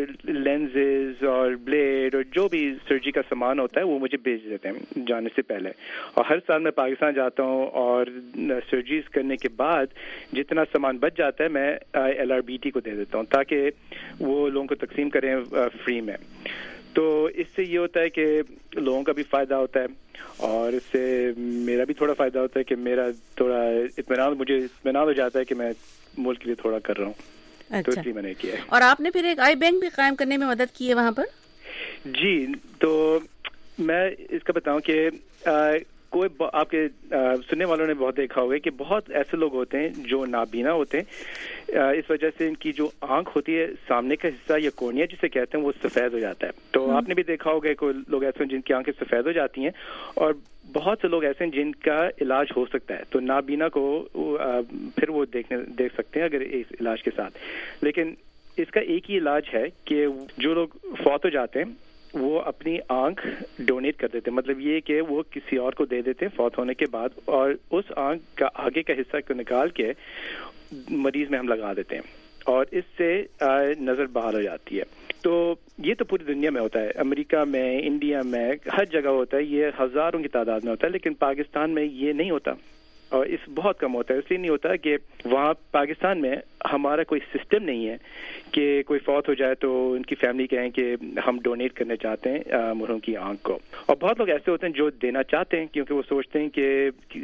S12: لینزز اور بلیڈ اور جو بھی سرجری کا سامان ہوتا ہے وہ مجھے بھیج دیتے ہیں جانے سے پہلے، اور ہر سال میں پاکستان جاتا ہوں اور سرجریز کرنے کے بعد جتنا سامان بچ جاتا ہے میں ایل آر بی ٹی کو دے دیتا ہوں تاکہ وہ لوگوں کو تقسیم کریں فری میں۔ تو اس سے یہ ہوتا ہے کہ لوگوں کا بھی فائدہ ہوتا ہے اور اس سے میرا بھی تھوڑا فائدہ ہوتا ہے کہ میرا تھوڑا اطمینان مجھے اطمینان ہو جاتا ہے کہ میں ملک کے لیے تھوڑا کر رہا ہوں۔ تو اس لیے میں نے کیا ہے۔
S2: اور آپ نے پھر ایک آئی بینک بھی قائم کرنے میں مدد کی ہے وہاں پر؟
S12: جی، تو میں اس کا بتاؤں کہ کوئی آپ کے سننے والوں نے بہت دیکھا ہوگا کہ بہت ایسے لوگ ہوتے ہیں جو نابینا ہوتے ہیں، اس وجہ سے ان کی جو آنکھ ہوتی ہے سامنے کا حصہ یا کورنیا جسے کہتے ہیں وہ سفید ہو جاتا ہے۔ تو آپ نے بھی دیکھا ہوگا کوئی لوگ ایسے ہیں جن کی آنکھیں سفید ہو جاتی ہیں، اور بہت سے لوگ ایسے ہیں جن کا علاج ہو سکتا ہے، تو نابینا کو پھر وہ دیکھنے دیکھ سکتے ہیں اگر اس علاج کے ساتھ۔ لیکن اس کا ایک ہی علاج ہے کہ جو لوگ فوت ہو جاتے ہیں وہ اپنی آنکھ ڈونیٹ کر دیتے ہیں، مطلب یہ کہ وہ کسی اور کو دے دیتے ہیں فوت ہونے کے بعد، اور اس آنکھ کا آگے کا حصہ کو نکال کے مریض میں ہم لگا دیتے ہیں، اور اس سے نظر بحال ہو جاتی ہے۔ تو یہ تو پوری دنیا میں ہوتا ہے، امریکہ میں، انڈیا میں، ہر جگہ ہوتا ہے، یہ ہزاروں کی تعداد میں ہوتا ہے، لیکن پاکستان میں یہ نہیں ہوتا، اور اس بہت کم ہوتا ہے۔ اس لیے نہیں ہوتا کہ وہاں پاکستان میں ہمارا کوئی سسٹم نہیں ہے کہ کوئی فوت ہو جائے تو ان کی فیملی کہیں کہ ہم ڈونیٹ کرنا چاہتے ہیں مرحوم کی آنکھ کو، اور بہت لوگ ایسے ہوتے ہیں جو دینا چاہتے ہیں کیونکہ وہ سوچتے ہیں کہ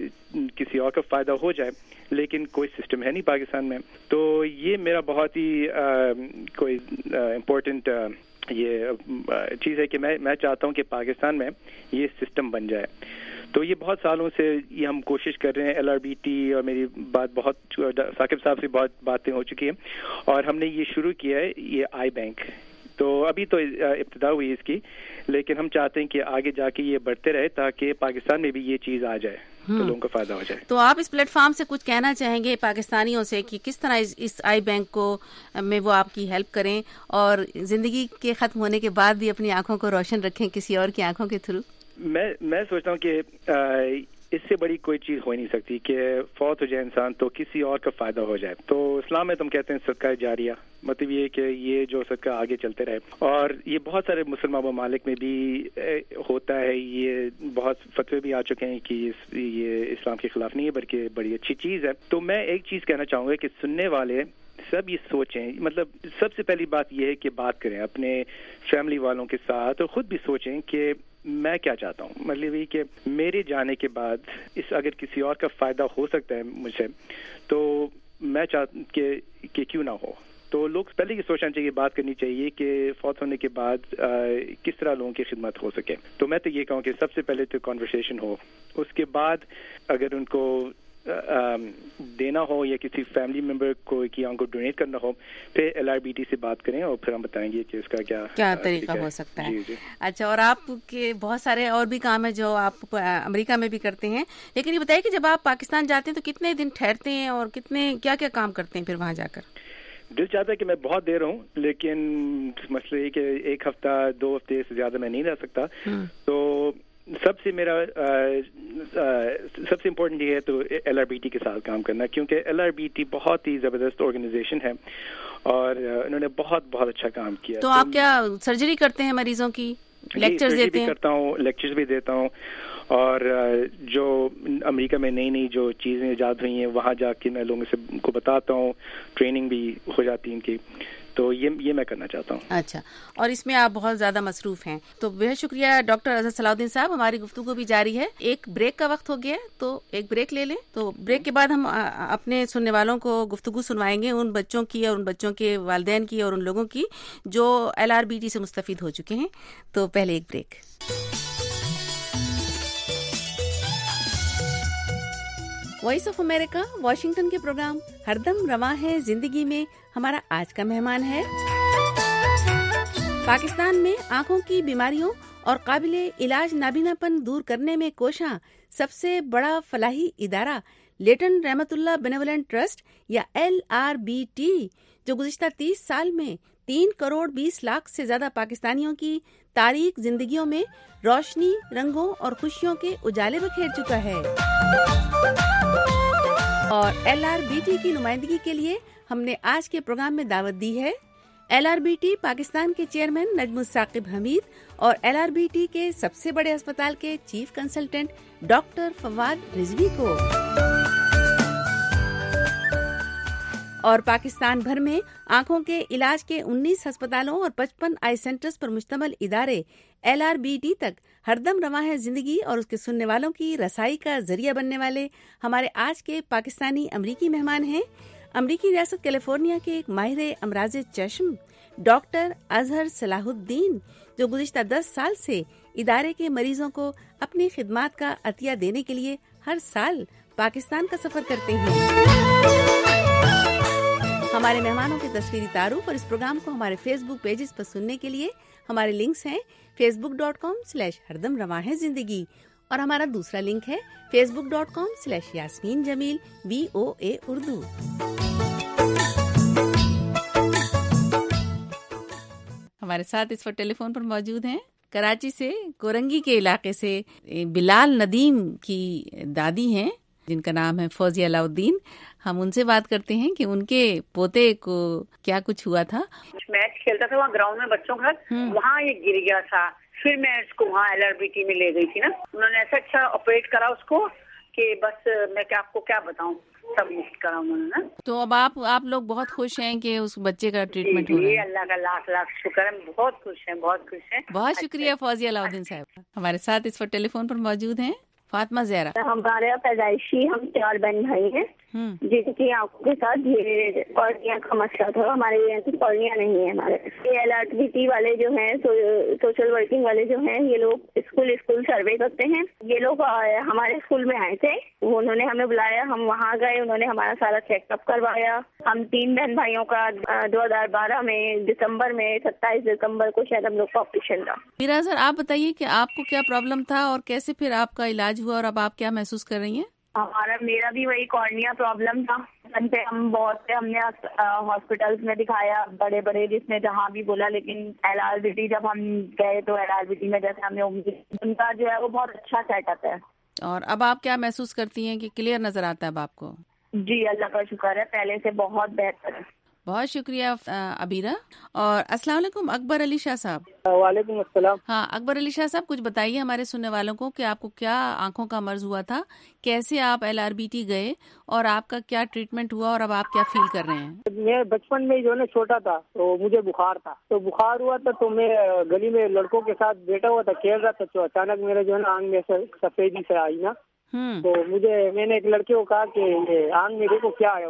S12: کسی اور کا فائدہ ہو جائے، لیکن کوئی سسٹم ہے نہیں پاکستان میں۔ تو یہ میرا بہت ہی کوئی امپورٹنٹ یہ چیز ہے کہ میں میں چاہتا ہوں کہ پاکستان میں یہ سسٹم بن جائے۔ تو یہ بہت سالوں سے یہ ہم کوشش کر رہے ہیں، ایل آر بی ٹی اور میری بات بہت ثاقب صاحب سے بہت باتیں ہو چکی ہیں، اور ہم نے یہ شروع کیا ہے یہ آئی بینک۔ تو ابھی تو ابتدا ہوئی اس کی، لیکن ہم چاہتے ہیں کہ آگے جا کے یہ بڑھتے رہے تاکہ پاکستان میں بھی یہ چیز آ جائے تو لوگوں کو فائدہ ہو جائے۔
S2: تو آپ اس پلیٹ فارم سے کچھ کہنا چاہیں گے پاکستانیوں سے کہ کس طرح اس, اس آئی بینک کو میں وہ آپ کی ہیلپ کریں اور زندگی کے ختم ہونے کے بعد بھی اپنی آنکھوں کو روشن رکھیں کسی اور کی آنکھوں کے تھرو؟
S12: میں میں سوچتا ہوں کہ اس سے بڑی کوئی چیز ہو نہیں سکتی کہ فوت ہو جائے انسان تو کسی اور کا فائدہ ہو جائے۔ تو اسلام میں تم کہتے ہیں صدقہ جاریہ، مطلب یہ کہ یہ جو صدقہ آگے چلتے رہے، اور یہ بہت سارے مسلمان ممالک میں بھی ہوتا ہے، یہ بہت فتوے بھی آ چکے ہیں کہ یہ اسلام کے خلاف نہیں ہے بلکہ بڑی اچھی چیز ہے۔ تو میں ایک چیز کہنا چاہوں گا کہ سننے والے سب یہ سوچیں، مطلب سب سے پہلی بات یہ ہے کہ بات کریں اپنے فیملی والوں کے ساتھ، اور خود بھی سوچیں کہ میں کیا چاہتا ہوں، مطلب یہ کہ میرے جانے کے بعد اس اگر کسی اور کا فائدہ ہو سکتا ہے مجھے تو میں چاہتا کہ کہ کیوں نہ ہو۔ تو لوگ پہلے یہ سوچنا چاہیے, بات کرنی چاہیے کہ فوت ہونے کے بعد کس طرح لوگوں کی خدمت ہو سکے. تو میں تو یہ کہوں کہ سب سے پہلے تو کنورسیشن ہو, اس کے بعد اگر ان کو دینا ہو یا کسی فیملی ممبر کو یا ان کو ڈونیٹ کرنا ہو, پھر ایل آر بی ٹی سے بات کریں اور پھر ہم بتائیں گے کہ اس کا کیا
S2: کیا طریقہ ہو سکتا ہے.
S12: جی جی.
S2: اچھا, اور آپ کے بہت سارے اور بھی کام ہیں جو آپ امریکہ میں بھی کرتے ہیں, لیکن یہ بتائیے کہ جب آپ پاکستان جاتے ہیں تو کتنے دن ٹھہرتے ہیں اور کتنے کیا کیا کام کرتے ہیں پھر وہاں جا کر؟
S12: دل چاہتا ہے کہ میں بہت دیر رہوں, لیکن مسئلہ یہ کہ ایک ہفتہ دو ہفتے سے زیادہ میں نہیں رہ سکتا. تو سب سے میرا سب سے امپورٹنٹ یہ ہے تو ایل آر بی ٹی کے ساتھ کام کرنا, کیونکہ ایل آر بی ٹی بہت ہی زبردست آرگنائزیشن ہے اور انہوں نے بہت بہت اچھا کام کیا.
S2: تو آپ کیا سرجری کرتے ہیں مریضوں کی, لیکچرز دیتے ہیں؟
S12: کرتا ہوں, لیکچرز بھی دیتا ہوں, اور جو امریکہ میں نئی نئی جو چیزیں ایجاد ہوئی ہیں وہاں جا کے میں لوگوں سے کو بتاتا ہوں, ٹریننگ بھی ہو جاتی ہے ان کی. تو یہ یہ میں کرنا چاہتا ہوں.
S2: اچھا, اور اس میں آپ بہت زیادہ مصروف ہیں. تو بہت شکریہ ڈاکٹر اظہر صلاح الدین صاحب. ہماری گفتگو بھی جاری ہے, ایک بریک کا وقت ہو گیا تو ایک بریک لے لیں. تو بریک کے بعد ہم اپنے سننے والوں کو گفتگو سنوائیں گے ان بچوں کی اور ان بچوں کے والدین کی اور ان لوگوں کی جو ایل آر بی ٹی سے مستفید ہو چکے ہیں. تو پہلے ایک break. Voice of America Washington کے پروگرام ہر دم رواں ہے زندگی میں ہمارا آج کا مہمان ہے پاکستان میں آنکھوں کی بیماریوں اور قابل علاج نابینا پن دور کرنے میں کوشاں سب سے بڑا فلاحی ادارہ لیٹن رحمت اللہ بینیولنٹ ٹرسٹ یا ایل آر بی ٹی, جو گزشتہ تیس سال میں تین کروڑ بیس لاکھ سے زیادہ پاکستانیوں کی تاریک زندگیوں میں روشنی, رنگوں اور خوشیوں کے اجالے بکھیر چکا ہے. اور ایل آر بی ٹی کی نمائندگی کے لیے ہم نے آج کے پروگرام میں دعوت دی ہے L R B T Pakistan کے چیئرمین نجم الثاقب حمید اور ایل آر بی ٹی کے سب سے بڑے اسپتال کے chief consultant doctor Fawad Rizvi کو. اور پاکستان بھر میں آنکھوں کے علاج کے انیس ہسپتالوں اور پچپن آئی سینٹرز پر مشتمل ادارے ایل آر بی ٹی تک ہر دم رواں ہے زندگی اور اس کے سننے والوں کی رسائی کا ذریعہ بننے والے ہمارے آج کے پاکستانی امریکی مہمان ہیں امریکی ریاست کیلیفورنیا کے ایک ماہر امراض چشم ڈاکٹر اظہر صلاح الدین, جو گزشتہ دس سال سے ادارے کے مریضوں کو اپنی خدمات کا عطیہ دینے کے لیے ہر سال پاکستان کا سفر کرتے ہیں. ہمارے مہمانوں کے تصویری تعارف اور اس پروگرام کو ہمارے فیس بک پیجز پر سننے کے لیے ہمارے لنکس ہیں Facebook dot com slash ہردم رواں ہے زندگی, اور ہمارا دوسرا لنک ہے Facebook dot com slash Yasmeen Jamil V O A Urdu. ہمارے ساتھ اس وقت ٹیلی فون پر موجود ہیں کراچی سے کورنگی کے علاقے سے بلال ندیم کی دادی ہیں جن کا نام ہے فوزیہ علاء الدین. ہم ان سے بات کرتے ہیں کہ ان کے پوتے کو کیا کچھ ہوا تھا.
S13: میچ کھیلتا تھا وہاں گراؤنڈ میں بچوں کا, وہاں یہ گر گیا تھا, پھر میں اس کو وہاں ایل آر بی ٹی میں لے گئی تھی نا, انہوں نے ایسا اچھا آپریٹ کرا اس کو کہ بس میں کیا آپ کو کیا بتاؤں, سب مفت کرا انہوں نے نا.
S2: تو اب آپ آپ لوگ بہت خوش ہیں کہ اس بچے کا ٹریٹمنٹ ہو رہا ہے.
S13: اللہ کا لاکھ لاکھ شکر ہے, بہت خوش ہیں بہت خوش ہیں.
S2: بہت شکریہ فوزیہ علاء الدین صاحب. ہمارے ساتھ اس وقت ٹیلی فون پر موجود ہیں فاطمہ زہرا.
S14: ہمارے پیدائشی ہم چار بہن بھائی ہیں جن کی آنکھوں کے ساتھ دھیرے کارنیا کا مسئلہ تھا. ہمارے یہاں کارنیا نہیں ہے. ہمارے ایل آر بی ٹی والے جو ہیں سوشل ورکنگ والے جو ہیں یہ لوگ اسکول اسکول سروے کرتے ہیں. یہ لوگ ہمارے اسکول میں آئے تھے, انہوں نے ہمیں بلایا, ہم وہاں گئے, انہوں نے ہمارا سارا چیک اپ کروایا. ہم تین بہن بھائیوں کا دو ہزار بارہ میں دسمبر میں ستائیس دسمبر کو شاید ہم لوگ کا آپریشن تھا.
S2: میرا سر آپ بتائیے کہ آپ کو کیا پرابلم تھا اور کیسے پھر آپ کا علاج ہوا اور اب آپ کیا محسوس کر رہی ہیں؟
S14: ہمارا میرا بھی وہی کارنیا پرابلم تھا. پہ ہم بہت سے ہم نے ہاسپٹلس میں دکھایا بڑے بڑے, جس نے جہاں بھی بولا, لیکن ایل آر بی ٹی جب ہم گئے تو ایل آر بی ٹی میں جیسے ہم نے ان کا جو ہے وہ بہت اچھا سیٹ اپ ہے.
S2: اور اب آپ کیا محسوس کرتی ہیں کہ کلیئر نظر آتا ہے اب آپ کو؟
S14: جی اللہ کا شکر ہے, پہلے سے بہت بہتر ہے.
S2: بہت شکریہ عبیرہ. اور السلام علیکم اکبر علی شاہ صاحب.
S15: وعلیکم السلام.
S2: ہاں اکبر علی شاہ صاحب, کچھ بتائیے ہمارے سننے والوں کو کہ آپ کو کیا آنکھوں کا مرض ہوا تھا, کیسے آپ ایل آر بی ٹی گئے اور آپ کا کیا ٹریٹمنٹ ہوا اور اب آپ کیا فیل کر رہے ہیں؟
S15: میں بچپن میں جو ہے نا چھوٹا تھا تو مجھے بخار تھا, تو بخار ہوا تھا تو میں گلی میں لڑکوں کے ساتھ بیٹھا ہوا تھا, کھیل رہا تھا, تو اچانک میرے جو ہے نا آنکھ میں سفیدی سے آئی نا, تو مجھے میں نے ایک لڑکے کو کہا کہ آنکھ میں دیکھو کیا آیا ہوا,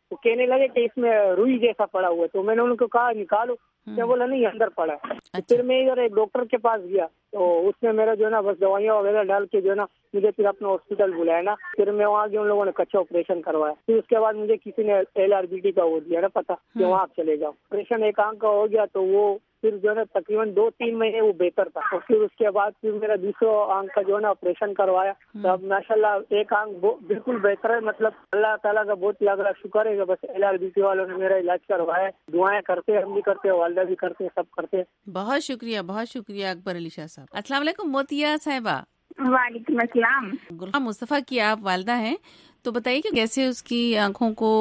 S15: वो कहने लगे कि इसमें रुई जैसा पड़ा हुआ है, तो मैंने उनको कहा निकालो, क्या बोला नहीं अंदर पड़ा है। अच्छा। फिर मैं इधर एक डॉक्टर के पास गया, तो उसने मेरा जो है ना बस दवाइयाँ वगैरह डाल के जो है ना मुझे फिर अपना हॉस्पिटल बुलाया ना, फिर मैं वहाँ गया, उन लोगों ने कच्चा ऑपरेशन करवाया। फिर उसके बाद मुझे किसी ने एल आर बी टी का वो दिया ना पता कि वहाँ आप चले जाओ। ऑपरेशन एक आंख का हो गया, तो वो फिर जो है ना तकरीबन दो तीन महीने वो बेहतर था। और फिर उसके बाद फिर मेरा दूसरा आंख का जो है ना ऑपरेशन करवाया, तो अब माशाल्लाह एक आंख बिल्कुल बेहतर है। मतलब अल्लाह ताला का बहुत लगा शुक्र है कि बस एल आर बी टी वालों ने मेरा इलाज करवाया। दुआएं करते हैं, हम भी करते हैं, वालदा भी करते हैं, सब करते हैं।
S2: बहुत शुक्रिया, बहुत शुक्रिया अकबर अली शाह साहब। अस्सलाम वालेकुम मोतिया साहिबा।
S14: वालेकुम अस्सलाम।
S2: गुलाम मुस्तफ़ा की आप वालदा हैं, तो बताइए कि कैसे उसकी आंखों को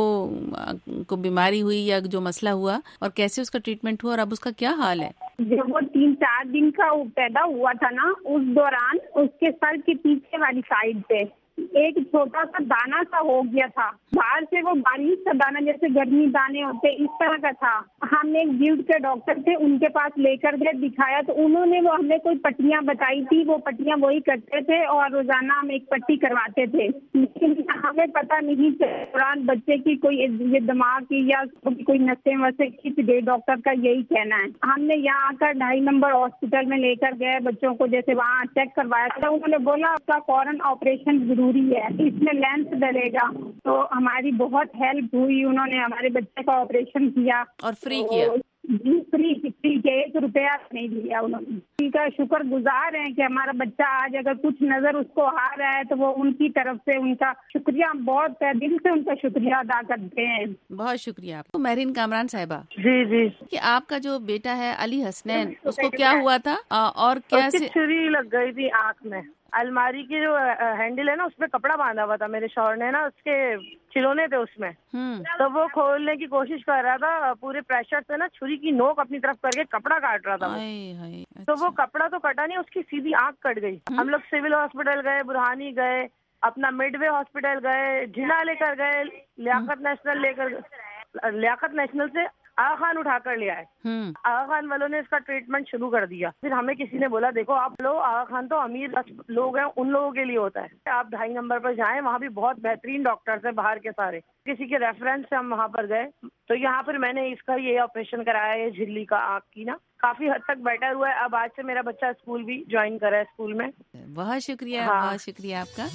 S2: को बीमारी हुई या जो मसला हुआ और कैसे उसका ट्रीटमेंट हुआ और अब उसका क्या हाल है?
S14: जब वो तीन चार दिन का वो पैदा हुआ था ना, उस दौरान उसके सर के पीछे वाली साइड पे एक छोटा सा दाना सा हो गया था। बाहर से वो बारीक सा दाना, जैसे गर्मी दाने होते इस तरह का था। हमने एक जीव के डॉक्टर थे, उनके पास लेकर गए, दिखाया, तो उन्होंने वो हमें कोई पट्टियां बताई थी, वो पट्टियां वही करते थे और रोजाना हम एक पट्टी करवाते थे। लेकिन हमें पता नहीं दौरान बच्चे की कोई ये दिमाग की या कोई नसें वसें खिंच गई, डॉक्टर का यही कहना है। हमने यहाँ आकर ढाई नंबर हॉस्पिटल में लेकर गए बच्चों को, जैसे वहाँ चेक करवाया था। उन्होंने बोला आपका फौरन ऑपरेशन जरूरी है, इसमें लेंस डलेगा। तो हमारी बहुत हेल्प हुई, उन्होंने हमारे बच्चे का ऑपरेशन किया
S2: और फ्री किया।
S14: जी फ्री फ्री के एक रुपया नहीं लिया उन्होंने। उनका शुक्र गुजार हैं कि हमारा बच्चा आज अगर कुछ नजर उसको आ रहा है तो वो उनकी तरफ से उनका शुक्रिया, बहुत दिल से उनका शुक्रिया अदा करते हैं।
S2: बहुत शुक्रिया आपको। महरीन कामरान साहिबा।
S16: जी जी
S2: कि आपका जो बेटा है अली हसनैन, उसको क्या हुआ था और क्या से...
S16: छुरी लग गई थी आँख में। अलमारी की जो हैंडल है ना, उसमें कपड़ा बांधा हुआ था मेरे शौहर ने ना, उसके खिलौने थे उसमें, तो वो खोलने की कोशिश कर रहा था, पूरे प्रेशर से ना छुरी की नोक अपनी तरफ करके कपड़ा काट रहा था।
S2: हाय, हाय, अच्छा।
S16: तो वो कपड़ा तो कटा नहीं, उसकी सीधी आंख कट गई। हम लोग सिविल हॉस्पिटल गए, बुरहानी गए, अपना मिडवे हॉस्पिटल गए, जिला लेकर गए, लियाकत नेशनल लेकर लियाकत नेशनल से आगा खान उठा कर ले आए। आगा खान वालों ने इसका ट्रीटमेंट शुरू कर दिया। फिर हमें किसी ने बोला देखो आप लोग, आगा खान तो अमीर लोग हैं, उन लोगों के लिए होता है, आप ढाई नंबर पर जाएं, वहाँ भी बहुत बेहतरीन डॉक्टर्स हैं बाहर के सारे। किसी के रेफरेंस से हम वहाँ पर गए, तो यहाँ पर मैंने इसका ये ऑपरेशन कराया है झिल्ली का आँख की ना, काफी हद तक बेटर हुआ है। अब आज से मेरा बच्चा स्कूल भी ज्वाइन करा है, स्कूल में।
S2: बहुत शुक्रिया। हाँ। बहुत शुक्रिया आपका।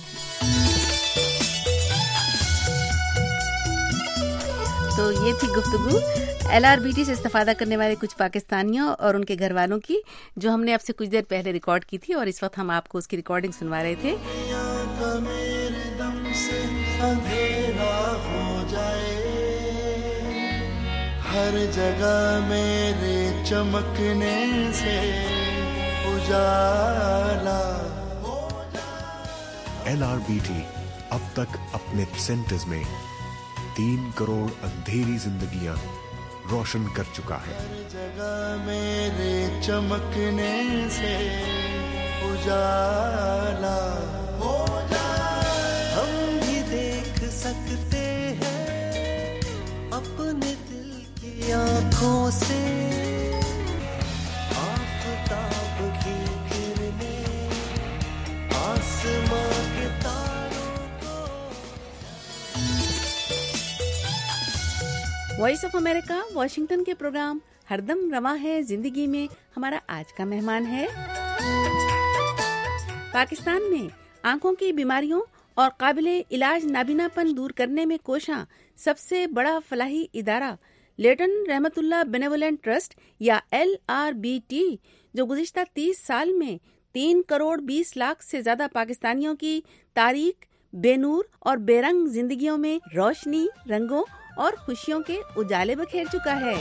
S2: तो ये थी गुफ्तगू एल आर बी टी से इस्तेफादा करने वाले कुछ पाकिस्तानियों और उनके घर वालों की, जो हमने आपसे कुछ देर पहले रिकॉर्ड की थी और इस वक्त हम आपको उसकी रिकॉर्डिंग सुनवा रहे थे।
S8: हर जगह मेरे चमकने से उजाला।
S9: एल आर बी टी अब तक अपने सेंटर्स में तीन करोड़ अंधेरी जिंदगियां रोशन कर चुका है।
S8: हर जगह मेरे चमकने से उजाला हो जाए। हम भी देख सकते हैं अपने दिल की आंखों से आफताब की किरणें, आसमां के
S2: वॉइस ऑफ अमेरिका वॉशिंगटन के प्रोग्राम हरदम रवां है जिंदगी में हमारा आज का मेहमान है पाकिस्तान में आंखों की बीमारियों और काबिले इलाज नाबीनापन दूर करने में कोशां सबसे बड़ा फलाही इदारा लेटन रहमतुल्लाह बेनेवोलेंट ट्रस्ट या एल आर बी टी, जो गुज़िश्ता तीस साल में तीन करोड़ बीस लाख से ज्यादा पाकिस्तानियों की तारीक, बेनूर और बेरंग जिंदगियों में रोशनी, रंगों और खुशियों के उजाले बखेर चुका है।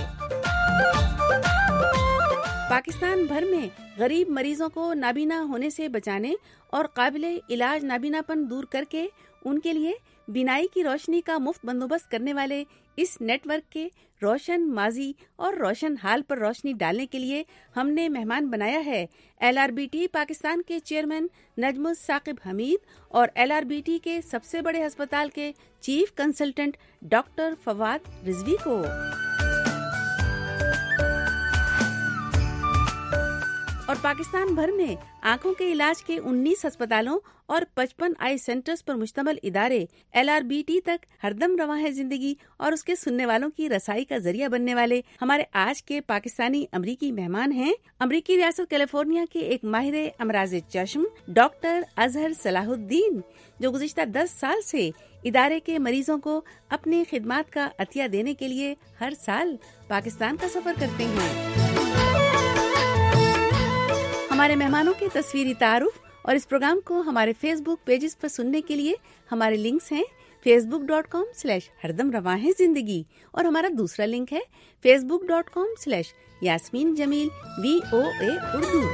S2: पाकिस्तान भर में गरीब मरीजों को नाबीना होने से बचाने और काबिले इलाज नाबीनापन दूर करके उनके लिए बीनाई की रोशनी का मुफ्त बंदोबस्त करने वाले इस नेटवर्क के रोशन माजी और रोशन हाल पर रोशनी डालने के लिए हमने मेहमान बनाया है L R B T Pakistan के चेयरमैन नजमुस साकिब हमीद और एल आर बी टी के सबसे बड़े अस्पताल के chief consultant doctor Fawad Rizvi को। और पाकिस्तान भर में आंखों के इलाज के उन्नीस अस्पतालों और पचपन आई सेंटर्स पर मुश्तमिल इदारे एल आर बी टी तक हरदम रवां है जिंदगी और उसके सुनने वालों की रसाई का जरिया बनने वाले हमारे आज के पाकिस्तानी अमरीकी मेहमान हैं अमरीकी रियासत कैलिफोर्निया के एक माहिर अमराज चश्म डॉक्टर अजहर सलाहुद्दीन, जो गुज़िश्ता दस साल से इदारे के मरीजों को अपनी खिदमात का अतिया देने के लिए हर साल पाकिस्तान का सफर करते हैं। हमारे मेहमानों के तस्वीरी तारुफ और इस प्रोग्राम को हमारे फेसबुक पेजेस पर सुनने के लिए हमारे लिंक्स हैं फेसबुक डॉट कॉम स्लैश हरदम रवां है जिंदगी और हमारा दूसरा लिंक है Facebook dot com slash Yasmeen Jamil V O A Urdu.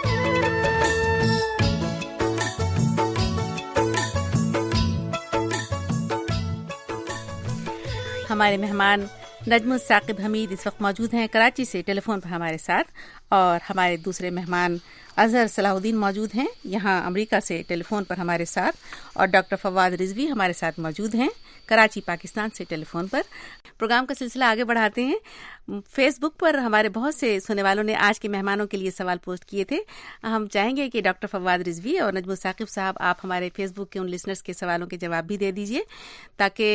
S2: हमारे मेहमान नजमुल साकिब हमीद इस वक्त मौजूद हैं कराची से टेलीफोन पर हमारे साथ, और हमारे दूसरे मेहमान अजहर सलाहुद्दीन मौजूद हैं यहाँ अमेरिका से टेलीफोन पर हमारे साथ, और डॉक्टर फवाद रिजवी हमारे साथ मौजूद हैं कराची पाकिस्तान से टेलीफोन पर। प्रोग्राम का सिलसिला आगे बढ़ाते हैं। फेसबुक पर हमारे बहुत से सुनने वालों ने आज के मेहमानों के लिए सवाल पोस्ट किए थे। हम चाहेंगे कि डॉक्टर फवाद रिजवी और नजमुल साकिब साहब आप हमारे फेसबुक के उन लिसनर्स के सवालों के जवाब भी दे दीजिए, ताकि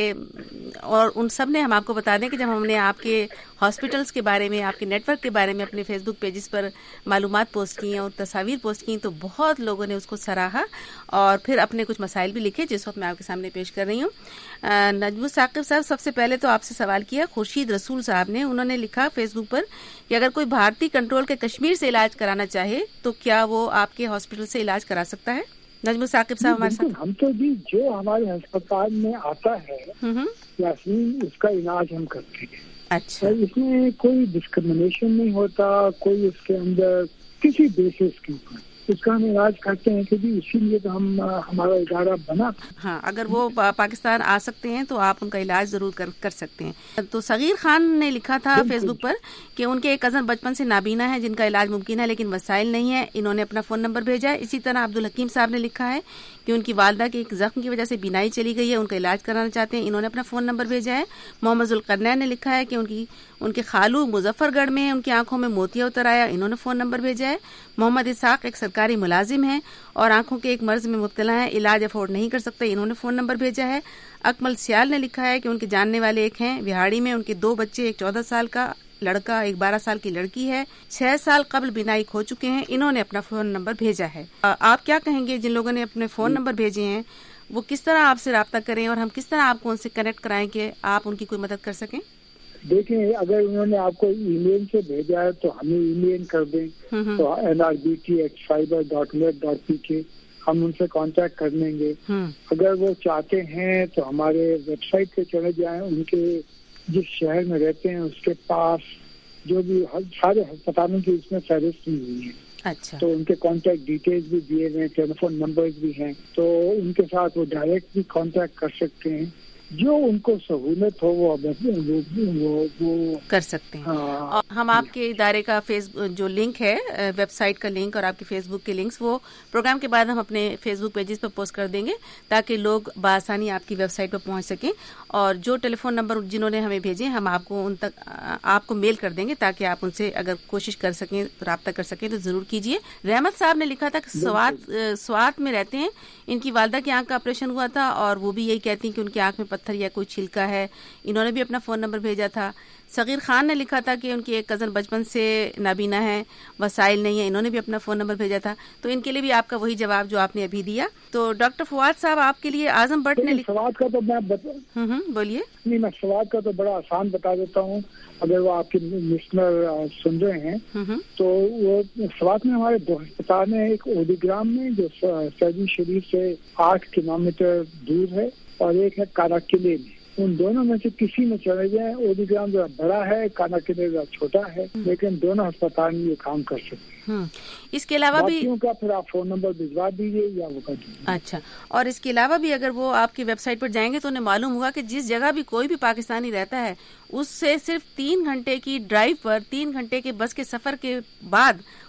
S2: और उन सब ने हम आपको बता दें कि जब हमने आपके हॉस्पिटल्स के बारे में, आपके नेटवर्क के बारे में अपने फेसबुक पेजेस पर मालूमात पोस्ट की और तस्वीर पोस्ट की, तो बहुत लोगों ने उसको सराहा और फिर अपने कुछ मसाइल भी लिखे जिस वक्त मैं आपके सामने पेश कर रही हूँ। नजमुल साकिब साहब, सबसे पहले तो आपसे सवाल किया खुर्शीद रसूल साहब ने, उन्होंने लिखा फेसबुक पर कि अगर कोई भारतीय कंट्रोल के कश्मीर से इलाज कराना चाहे तो क्या वो आपके हॉस्पिटल से इलाज करा सकता है? नजमुल साकिब साहब हमारे साथ।
S10: हम तो जी जो हमारे अस्पताल में आता है यास्मीन, उसका इलाज हम करते हैं।
S2: अच्छा,
S10: इसमें कोई डिस्क्रिमिनेशन नहीं होता, कोई उसके अंदर किसी बेसिस के ऊपर उसका हम इलाज करते हैं, क्योंकि इसीलिए तो हम हमारा इदारा बना।
S2: हाँ, अगर वो पा, पाकिस्तान आ सकते हैं तो आप उनका इलाज जरूर कर, कर सकते हैं। तो सगीर खान ने लिखा था फेसबुक पर कि उनके एक कज़न बचपन से नाबीना है जिनका इलाज मुमकिन है लेकिन वसाइल नहीं है, इन्होंने अपना फ़ोन नंबर भेजा है। इसी तरह अब्दुल हकीम साहब ने लिखा है कि उनकी वालदा के एक जख्म की वजह से बीनाई चली गई है, उनका इलाज कराना चाहते हैं, इन्होंने अपना फ़ोन नंबर भेजा है। मोहम्मद जुल्करनैन ने लिखा है कि उनकी उनके खालू मुजफ्फरगढ़ में उनकी आंखों में मोतिया उतर आया, इन्होंने फ़ोन नंबर भेजा है। मोहम्मद इसाक एक सरकारी मुलाजिम है और आंखों के एक मर्ज में मुब्तला है, इलाज अफोर्ड नहीं कर सकते, इन्होंने फ़ोन नंबर भेजा है। अकमल सियाल ने लिखा है कि उनके जानने वाले एक हैं विहाड़ी में, उनके दो बच्चे, एक चौदह साल का लड़का, एक बारह साल की लड़की है, छह साल कबल बिनाई खो चुके हैं, इन्होंने अपना फ़ोन नंबर भेजा है। आप क्या कहेंगे जिन लोगों ने अपने फ़ोन नंबर भेजे हैं वो किस तरह आपसे रब्ता करें और हम किस तरह आपको उनसे कनेक्ट कराएं कि आप उनकी कोई मदद कर सकें?
S10: देखिए, अगर उन्होंने आपको ईमेल से भेजा है तो हमें ईमेल कर दें, तो L R B T at fibre dot net dot P K हम उनसे कांटेक्ट कर लेंगे। अगर वो चाहते हैं तो हमारे वेबसाइट पे चले जाएं, उनके जिस शहर में रहते हैं उसके पास जो भी सारे अस्पतालों की उसमें फहरिस्त दी हुई है।
S2: अच्छा,
S10: तो उनके कांटेक्ट डिटेल्स भी दिए गए, टेलीफोन नंबर्स भी हैं, तो उनके साथ वो डायरेक्ट भी कांटेक्ट कर सकते हैं। जो उनको सहूलत हो वो वो वो, वो
S2: कर सकते हैं। और हम आपके इदारे का फेसबुक जो लिंक है, वेबसाइट का लिंक और आपके फेसबुक के लिंक्स, वो प्रोग्राम के बाद हम अपने फेसबुक पेजेस पर पोस्ट कर देंगे ताकि लोग बासानी आपकी वेबसाइट पर पहुंच सकें। और जो टेलीफोन नंबर जिन्होंने हमें भेजे हम आपको उन तक आपको मेल कर देंगे ताकि आप उनसे अगर कोशिश कर सकें तो रब्ता कर सकें तो जरूर कीजिए। रहमत साहब ने लिखा था कि स्वात स्वात में रहते हैं, इनकी वालदा की आंख का ऑपरेशन हुआ था और वो भी यही कहती हैं कि उनकी आंख में पत्थर या कोई छिलका है, इन्होंने भी अपना फ़ोन नंबर भेजा था। सगीर खान ने लिखा था कि उनकी एक कज़न बचपन से नाबीना है, वसाइल नहीं है, इन्होंने भी अपना फ़ोन नंबर भेजा था। तो इनके लिए भी आपका वही जवाब जो आपने अभी दिया। तो डॉक्टर फवाद साहब, आपके लिए आजम भट्ट ने
S10: सवाल का तो मैं बता
S2: बोलिए।
S10: नहीं, मैं सवाल का तो बड़ा आसान बता देता हूँ, अगर वो आपके लिसनर सुन रहे हैं तो वो सवाल में हमारे दो अस्पताल हैं, एक ओडीग्राम में जो सऊदी शरीफ से आठ किलोमीटर दूर है और एक है काराकिले में। उन दोनों में से किसी में चले जाए, ओडीग्राम जो बड़ा है, काराकिले जो छोटा है, लेकिन दोनों अस्पताल में ये काम कर सकते हैं।
S2: इसके अलावा भी
S10: का फिर आप फोन नंबर भिजवा दीजिए या वो कर दीजिए।
S2: अच्छा, और इसके अलावा भी अगर वो आपकी वेबसाइट पर जाएंगे तो उन्हें मालूम होगा कि जिस जगह भी कोई भी पाकिस्तानी रहता है उससे सिर्फ तीन घंटे की ड्राइव पर, तीन घंटे के बस के सफर के बाद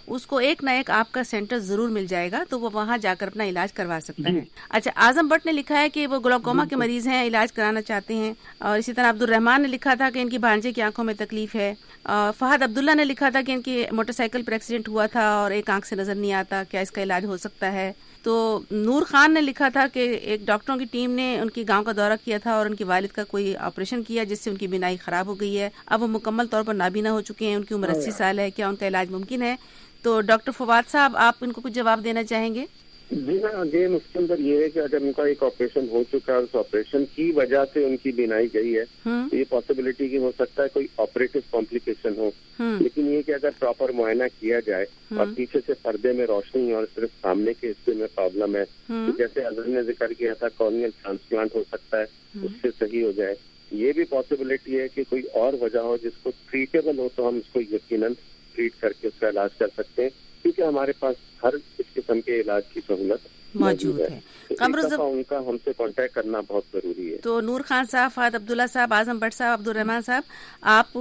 S2: اس کو ایک نہ ایک آپ کا سینٹر ضرور مل جائے گا, تو وہ وہاں جا کر اپنا علاج کروا سکتا ہے. اچھا, اعظم بٹ نے لکھا ہے کہ وہ گلاکوما کے مریض ہیں, علاج کرانا چاہتے ہیں. اور اسی طرح عبد الرحمان نے لکھا تھا کہ ان کی بھانجے کی آنکھوں میں تکلیف ہے. فہد عبداللہ نے لکھا تھا کہ ان کی موٹر سائیکل پر ایکسیڈنٹ ہوا تھا اور ایک آنکھ سے نظر نہیں آتا, کیا اس کا علاج ہو سکتا ہے. تو نور خان نے لکھا تھا کہ ایک ڈاکٹروں کی ٹیم نے ان کی گاؤں کا دورہ کیا تھا اور ان کی والد کا کوئی آپریشن کیا جس سے ان کی بینائی خراب ہو گئی ہے, اب وہ مکمل طور پر نابینا ہو چکے ہیں, ان کی عمر اسی سال ہے, کیا ان کا علاج ممکن ہے؟ تو ڈاکٹر فواد صاحب, آپ ان کو کچھ جواب دینا چاہیں گے؟
S11: جی ہاں, اگین اس کے اندر یہ ہے کہ اگر ان کا ایک آپریشن ہو چکا ہے اور اس آپریشن کی وجہ سے ان کی بینائی گئی ہے, تو یہ پاسبلٹی کی ہو سکتا ہے کوئی آپریٹو کمپلیکیشن ہو. لیکن یہ کہ اگر پراپر معائنہ کیا جائے اور پیچھے سے پردے میں روشنی اور صرف سامنے کے حصے میں پرابلم ہے, جیسے اظہر نے ذکر کیا تھا کارنیل ٹرانسپلانٹ ہو سکتا ہے, اس سے صحیح ہو جائے. یہ بھی پاسبلٹی ہے کہ کوئی اور وجہ ہو جس کو ٹریٹیبل ہو, تو ہم اس کو یقیناً ٹریٹ کر کے اس کا علاج کر سکتے ہیں, کیونکہ ہمارے پاس ہر اس قسم کے علاج کی سہولت
S2: موجود ہے.
S11: ان کا ہم سے کانٹیکٹ کرنا بہت ضروری ہے.
S2: تو نور خان صاحب, فہد عبداللہ صاحب, اعظم بٹ صاحب, عبد الرحمان صاحب, آپ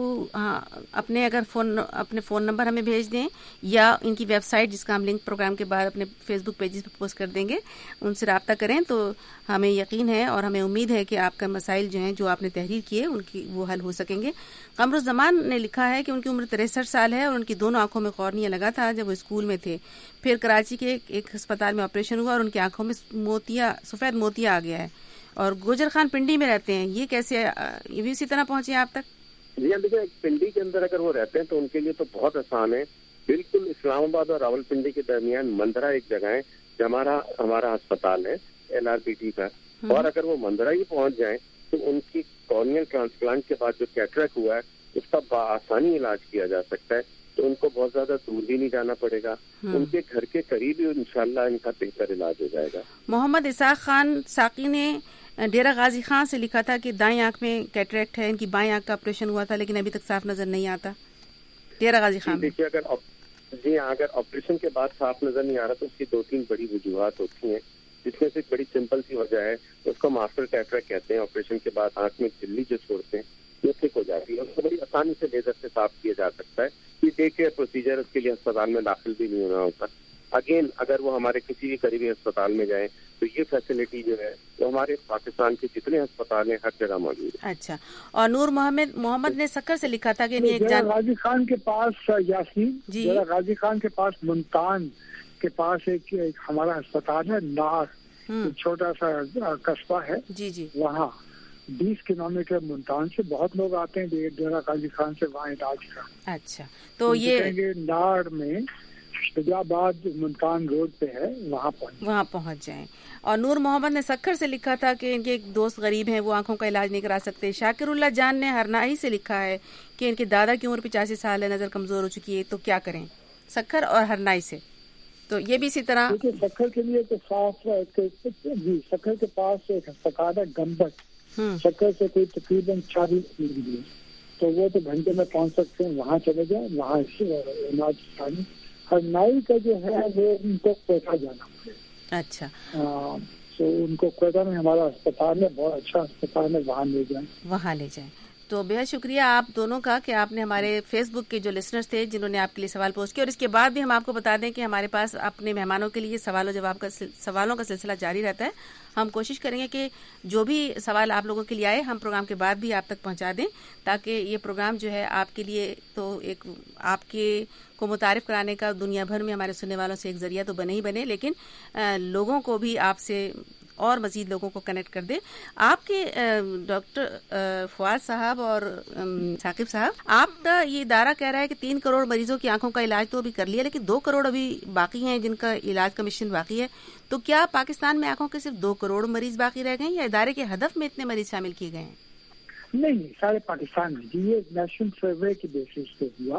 S2: اپنے اگر فون اپنے فون نمبر ہمیں بھیج دیں یا ان کی ویب سائٹ جس کا ہم لنک پروگرام کے بعد اپنے فیس بک پیجز پہ پوسٹ کر دیں گے, ان سے رابطہ کریں, تو ہمیں یقین ہے اور ہمیں امید ہے کہ آپ کا مسائل جو ہیں جو آپ نے تحریر کیے ان کی وہ حل ہو سکیں گے. قمر الزمان نے لکھا ہے کہ ان کی عمر تریسٹھ سال ہے اور ان کی دونوں آنکھوں میں کورنیا لگا تھا جب وہ اسکول میں تھے, پھر کراچی کے ایک ہسپتال میں آپریشن ہوا اور ان کی آنکھوں میں موتیا سفید موتیا آ گیا ہے, اور گوجر خان پنڈی میں رہتے ہیں, یہ کیسے, یہ بھی اسی طرح پہنچے آپ تک؟
S11: جی ہاں, دیکھیں پنڈی کے اندر اگر وہ رہتے ہیں تو ان کے لیے تو بہت آسان ہے. بالکل اسلام آباد اور راول پنڈی کے درمیان مندرہ ایک جگہ ہے جو ہمارا ہمارا ہسپتال ہے ایل آر پی ٹی کا, اور اگر وہ مندرہ ہی پہنچ جائیں تو ان کی کارنیل ٹرانسپلانٹ کے بعد جو کیٹریکٹ ہوا ہے اس کا بآسانی علاج کیا جا سکتا ہے. تو ان کو بہت زیادہ دور بھی نہیں جانا پڑے گا, ان کے گھر کے قریب ہی انشاءاللہ ان کا بہتر علاج ہو جائے گا.
S2: محمد اسحاق خان ساقی نے ڈیرہ غازی خان سے لکھا تھا کہ دائیں آنکھ میں کیٹریکٹ ہے, ان کی بائیں آنکھ کا آپریشن ہوا تھا لیکن ابھی تک صاف نظر نہیں آتا. ڈیرہ غازی خان
S11: دیکھیے, اگر جی ہاں اگر آپریشن کے بعد صاف نظر نہیں آ رہا تو اس کی دو تین بڑی وجوہات ہوتی ہیں, جس میں سے بڑی سمپل سی وجہ ہے, اس کو ماسٹر کیٹریکٹ کہتے ہیں. آپریشن کے بعد آنکھ میں جھلی جو چھوڑتے ہیں یہ ٹھیک ہو جاتی ہے, اس کو بڑی آسانی سے لیزر سے صاف کیا جا سکتا ہے. یہ ڈے کیئر پروسیجر, اس کے لیے اسپتال میں داخل بھی نہیں ہونا ہوتا. اگین اگر وہ ہمارے کسی بھی قریبی اسپتال میں جائیں تو یہ فیسلٹی جو ہے وہ ہمارے پاکستان کے جتنے اسپتال ہیں ہر جگہ موجود ہے.
S2: اچھا, اور نور محمد محمد نے سکر سے لکھا تھا کہ
S10: غازی خان کے پاس یاسین جی غازی خان کے پاس ملتان کے پاس ایک ہمارا اسپتال ہے, نار چھوٹا سا قصبہ ہے جی جی وہاں بیس کلو میٹر ملتان سے بہت لوگ آتے ہیں ڈیرہ غازی خان سے وہاں علاج کا.
S2: اچھا, تو یہ
S10: ناڑ میں آباد ملتان روڈ پہ ہے, وہاں پہنچ
S2: وہاں پہنچ جائیں. اور نور محمد نے سکھر سے لکھا تھا کہ ان کے ایک دوست غریب ہیں, وہ آنکھوں کا علاج نہیں کرا سکتے. شاکر اللہ جان نے ہرنائی سے لکھا ہے کہ ان کے دادا کی عمر پچاسی سال ہے, نظر کمزور ہو چکی ہے, تو کیا کریں؟ سکھر اور ہرنائی سے. تو یہ بھی اسی طرح
S10: سکھر کے لیے تو صاف جی سکھر کے پاس ایک ہسپتال ہے گمبٹ, سکر سے کوئی تقریباً چالیس کلو, تو وہ تو گھنٹے میں پہنچ سکتے ہیں, وہاں چلے جائیں, وہاں علاج کرانی. ہر نائی کا جو ہے وہ ان کو کوئٹہ جانا پڑے.
S2: اچھا,
S10: تو ان کو کوئٹہ میں ہمارا اسپتال ہے, بہت اچھا اسپتال ہے, وہاں لے جائیں
S2: وہاں لے جائیں. تو بے حد شکریہ آپ دونوں کا کہ آپ نے ہمارے فیس بک کے جو لسنرز تھے جنہوں نے آپ کے لیے سوال پوسٹ کیا, اور اس کے بعد بھی ہم آپ کو بتا دیں کہ ہمارے پاس اپنے مہمانوں کے لیے سوال و جواب کا سوالوں کا سلسلہ جاری رہتا ہے. ہم کوشش کریں گے کہ جو بھی سوال آپ لوگوں کے لیے آئے ہم پروگرام کے بعد بھی آپ تک پہنچا دیں, تاکہ یہ پروگرام جو ہے آپ کے لیے تو ایک آپ کے کو متعارف کرانے کا دنیا بھر میں ہمارے سننے والوں سے ایک ذریعہ تو بنے ہی بنے, لیکن لوگوں کو بھی آپ سے اور مزید لوگوں کو کنیکٹ کر دے. آپ کے ڈاکٹر فواد صاحب اور ثاقب صاحب, آپ کا یہ ادارہ کہہ رہا ہے کہ تین کروڑ مریضوں کی آنکھوں کا علاج تو ابھی کر لیا, لیکن دو کروڑ ابھی باقی ہیں جن کا علاج کا مشن باقی ہے. تو کیا پاکستان میں آنکھوں کے صرف دو کروڑ مریض باقی رہ گئے ہیں یا ادارے کے ہدف میں اتنے مریض شامل کیے گئے ہیں؟
S10: نہیں, سارے پاکستان میں جی, یہ نیشنل سروے کی بیسس پہ ہوا.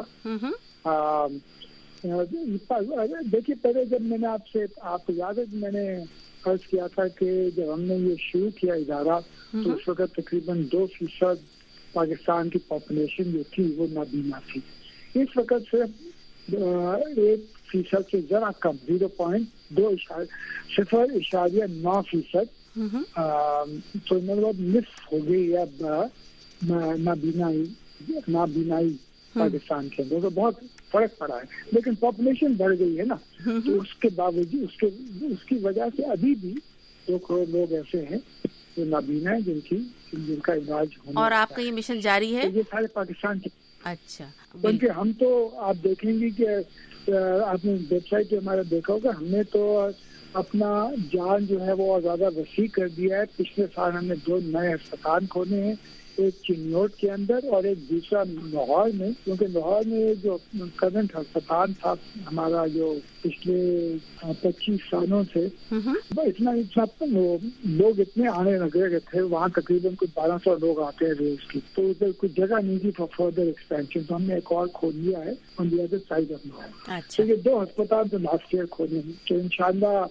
S10: دیکھیے, پہلے جب میں نے آپ سے آپ کو یاد ہے میں نے عرض کیا تھا کہ جب ہم نے یہ شروع کیا ادارہ تو اس وقت تقریباً دو فیصد پاکستان کی پاپولیشن جو تھی وہ نابینا تھی. اس وقت صرف ایک فیصد سے ذرا کم, زیرو پوائنٹ دو صفر اشاریہ نو فیصد تو مطلب نصف ہو گئی اب نابینائی نابینائی पाकिस्तान के अंदर, तो बहुत फर्क पड़ा है। लेकिन पॉपुलेशन बढ़ गई है ना, तो उसके बावजूद उसके उसकी वजह से अभी भी दो करोड़ लोग ऐसे हैं जो नाबीना है, जिनकी जिनका इलाज होना।
S2: और आपका ये मिशन जारी है?
S10: तो ये सारे पाकिस्तान के।
S2: अच्छा,
S10: क्योंकि हम तो आप देखेंगे कि आपने वेबसाइट पे हमारा देखा होगा, हमने तो अपना जान जो है वो और ज्यादा वसी कर दिया है। पिछले साल हमने दो नए अस्पताल खोले हैं, एक चिन्नौट के अंदर और एक दूसरा लाहौर में, क्योंकि लाहौर में जो करंट अस्पताल था हमारा जो पिछले पच्चीस सालों से इतना इतना लोग इतने आने लगे थे, वहाँ तकरीबन कुछ बारह सौ लोग आते हैं रोज की, तो उधर कुछ जगह नहीं थी फॉर फर्दर एक्सपेंशन, तो हमने एक और खोल लिया है on the other side of Lahore. तो ये दो अस्पताल तो लास्ट ईयर खोले हैं, तो इंशाल्लाह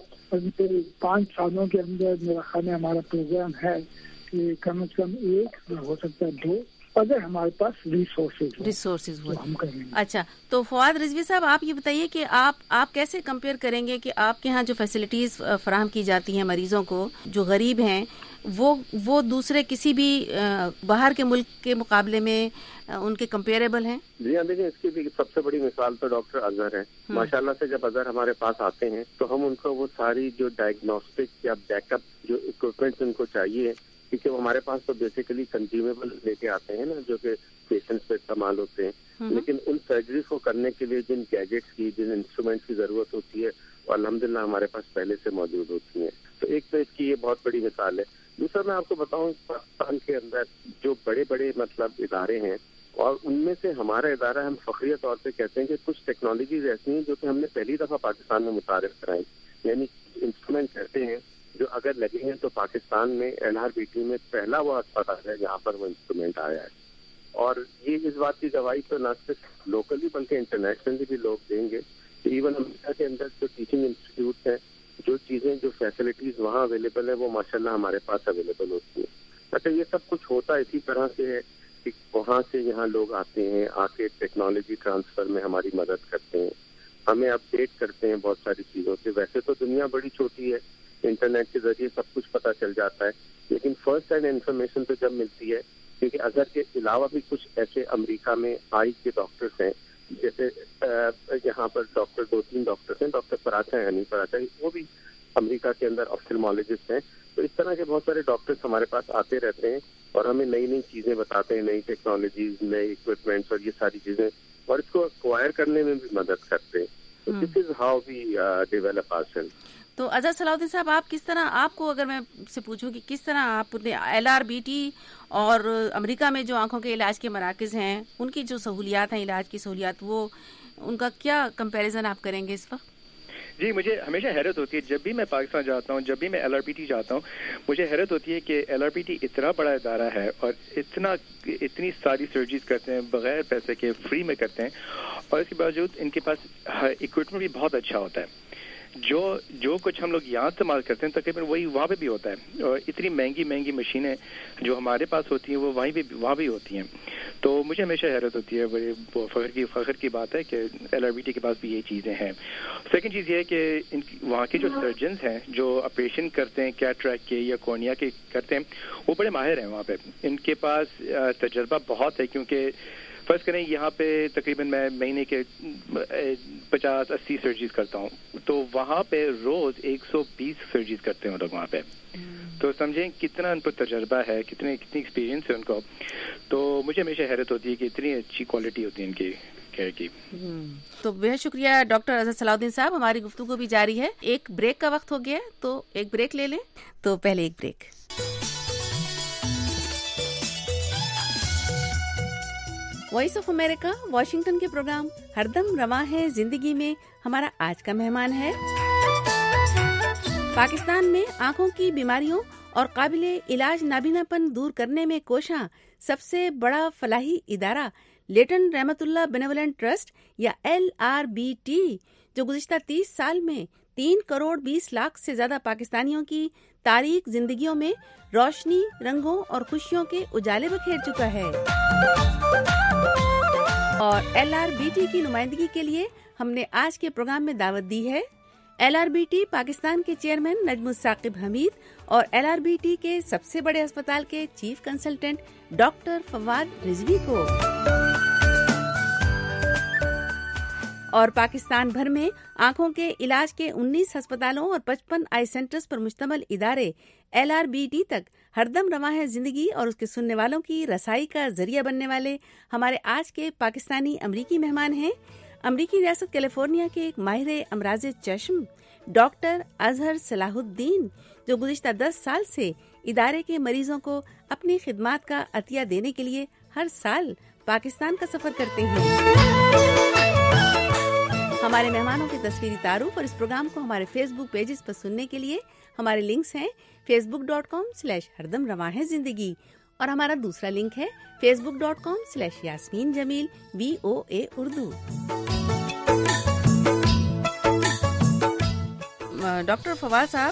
S10: पाँच सालों के अंदर मेरा ख्याल है हमारा प्रोग्राम है कि कम से कम एक हो सकता है दो, अगर हमारे पास रिसोर्सेज
S2: रिसोर्सेज हो,
S10: तो हम करेंगे।
S2: अच्छा, तो फवाद रिजवी साहब, आप ये बताइए कि आप आप कैसे कंपेयर करेंगे कि आपके यहाँ जो फैसिलिटीज फराहम की जाती हैं मरीजों को जो गरीब हैं, वो वो दूसरे किसी भी बाहर के मुल्क के मुकाबले में उनके कंपेरेबल हैं?
S11: जी हाँ, देखिए इसकी भी सबसे बड़ी मिसाल तो डॉक्टर अजहर है। माशाल्लाह से जब अजहर हमारे पास आते हैं तो हम उनको वो सारी जो डायग्नोस्टिक या बैकअप जो इक्विपमेंट्स उनको चाहिए, क्योंकि वो हमारे पास तो बेसिकली कंज्यूमेबल लेके आते हैं ना, जो कि पेशेंट्स पे इस्तेमाल होते हैं, लेकिन उन सर्जरीज को करने के लिए जिन गैजेट्स की, जिन इंस्ट्रूमेंट्स की जरूरत होती है वो अल्हम्दुलिल्लाह हमारे पास पहले से मौजूद होती हैं। तो एक तो इसकी ये बहुत बड़ी मिसाल है। दूसरा मैं आपको बताऊं, पाकिस्तान के अंदर जो बड़े बड़े मतलब इदारे हैं, और उनमें से हमारा इदारा, हम फखरिया तौर पे कहते हैं कि कुछ टेक्नोलॉजीज ऐसी हैं जो कि हमने पहली दफा पाकिस्तान में मुतारिफ कराई, यानी इंस्ट्रूमेंट कहते हैं जो अगर लगे हैं तो पाकिस्तान में एल आर बी टी में पहला वो अस्पताल है जहाँ पर वो इंस्ट्रूमेंट आया है। और ये इस बात की गवाही तो न सिर्फ लोकली बल्कि इंटरनेशनली भी लोग देंगे कि इवन अमेरिका के अंदर जो टीचिंग इंस्टीट्यूट हैं, जो चीजें जो फैसिलिटीज वहाँ अवेलेबल है वो माशाल्लाह हमारे पास अवेलेबल होती है। अच्छा, ये सब कुछ होता इसी तरह से है कि वहाँ से यहाँ लोग आते हैं, आके टेक्नोलॉजी ट्रांसफर में हमारी मदद करते हैं, हमें अपडेट करते हैं बहुत सारी चीजों से। वैसे तो दुनिया बड़ी छोटी है, इंटरनेट के जरिए सब कुछ पता चल जाता है, लेकिन फर्स्ट हैंड इन्फॉर्मेशन तो जब मिलती है, क्योंकि अजहर के अलावा भी कुछ ऐसे अमेरिका में आई के डॉक्टर्स हैं, जैसे यहाँ पर डॉक्टर दो तीन डॉक्टर्स हैं, डॉक्टर पराचा यानी पराचा, वो भी अमेरिका के अंदर ऑफ्थल्मोलॉजिस्ट हैं। तो इस तरह के बहुत सारे डॉक्टर्स हमारे पास आते रहते हैं और हमें नई नई चीजें बताते हैं, नई टेक्नोलॉजीज, नए इक्विपमेंट्स और ये सारी चीजें, और इसको एक्वायर करने में भी मदद करते हैं। तो this is how we develop ourselves.
S2: तो अजहर सलाउद्दीन साहब, आप किस तरह, आपको अगर मैं से पूछूं कि किस तरह आपने एल आर बी टी और अमेरिका में जो आंखों के इलाज के मराकज हैं, उनकी जो सहूलियात हैं, इलाज की सहूलियात, वो उनका क्या कंपैरिजन आप करेंगे इस वक्त?
S12: जी, मुझे हमेशा हैरत होती है जब भी मैं पाकिस्तान जाता हूँ, जब भी मैं एल आर बी टी जाता हूँ, मुझे हैरत होती है कि एल आर बी टी इतना बड़ा इदारा है और इतना इतनी सारी सर्जरीज करते हैं बगैर पैसे के, फ्री में करते हैं, और इसके बावजूद इनके पास इक्विपमेंट भी बहुत अच्छा होता है। जो जो कुछ हम लोग यहाँ इस्तेमाल करते हैं तकरीबन वही वहाँ पे भी होता है, और इतनी महंगी महंगी मशीनें जो हमारे पास होती हैं वो वहीं भी वहाँ भी होती हैं। तो मुझे हमेशा हैरत होती है, बड़े फख्र की फख्र की बात है कि एल आर बी टी के पास भी ये चीज़ें हैं। सेकंड चीज़ ये है कि इन वहाँ के जो सर्जन्स हैं जो ऑपरेशन करते हैं कैटरैक्ट के या कॉर्निया के करते हैं, वो बड़े माहिर हैं वहाँ पे, इनके पास तजर्बा बहुत है। क्योंकि फर्ज करें यहाँ पे तकरीबन मैं महीने के पचास अस्सी सर्जरीज करता हूँ, तो वहाँ पे रोज एक सौ बीस सर्जरीज करते हैं लोग वहाँ पे। तो समझें कितना उन पर तजर्बा है, कितने कितनी एक्सपीरियंस है उनको। तो मुझे हमेशा हैरत होती है कि इतनी अच्छी क्वालिटी होती है इनकी केयर की।
S2: तो बेहद शुक्रिया डॉक्टर अजहर सलाउद्दीन साहब, हमारी गुफ्तगू भी जारी है। एक ब्रेक का वक्त हो गया, तो एक ब्रेक ले लें। तो पहले एक break. Voice of America Washington के प्रोग्राम हरदम रवां है जिंदगी में हमारा आज का मेहमान है पाकिस्तान में आंखों की बीमारियों और काबिले इलाज नाबीनापन दूर करने में कोशा सबसे बड़ा फलाही इदारा लेटन रहमतुल्लाह बेनेवोलेंट ट्रस्ट या एल आर बी टी, जो गुज़िश्ता तीस साल में तीन करोड़ बीस लाख से ज्यादा पाकिस्तानियों की तारीख जिंदगियों में रोशनी, रंगों और खुशियों के उजाले बखेर चुका है। और एल आर बी टी की नुमाइंदगी के लिए हमने आज के प्रोग्राम में दावत दी है L R B T Pakistan के चेयरमैन नजमुस साकिब हमीद और एल आर बी टी के सबसे बड़े अस्पताल के chief consultant doctor Fawad Rizvi को। और पाकिस्तान भर में आंखों के इलाज के उन्नीस अस्पतालों और पचपन आई सेंटर्स पर मुश्तमिल इदारे एल आर बी टी तक हरदम रवां है जिंदगी और उसके सुनने वालों की रसाई का जरिया बनने वाले हमारे आज के पाकिस्तानी अमरीकी मेहमान हैं अमरीकी रियासत कैलिफोर्निया के एक माहिर अमराज चश्म डॉक्टर अजहर सलाहुद्दीन, जो गुज़िश्ता दस साल से इदारे के मरीजों को अपनी खिदमात का अतिया देने के लिए हर साल पाकिस्तान का सफर करते हैं। हमारे मेहमानों के तस्वीरी तारुफ और इस प्रोग्राम को हमारे फेसबुक पेजेस पर सुनने के लिए हमारे लिंक्स हैं फेसबुक डॉट कॉम स्लैश हरदम रवां है जिंदगी और हमारा दूसरा लिंक है Facebook dot com slash Yasmeen Jamil V O A Urdu. Doctor Fawad साहब,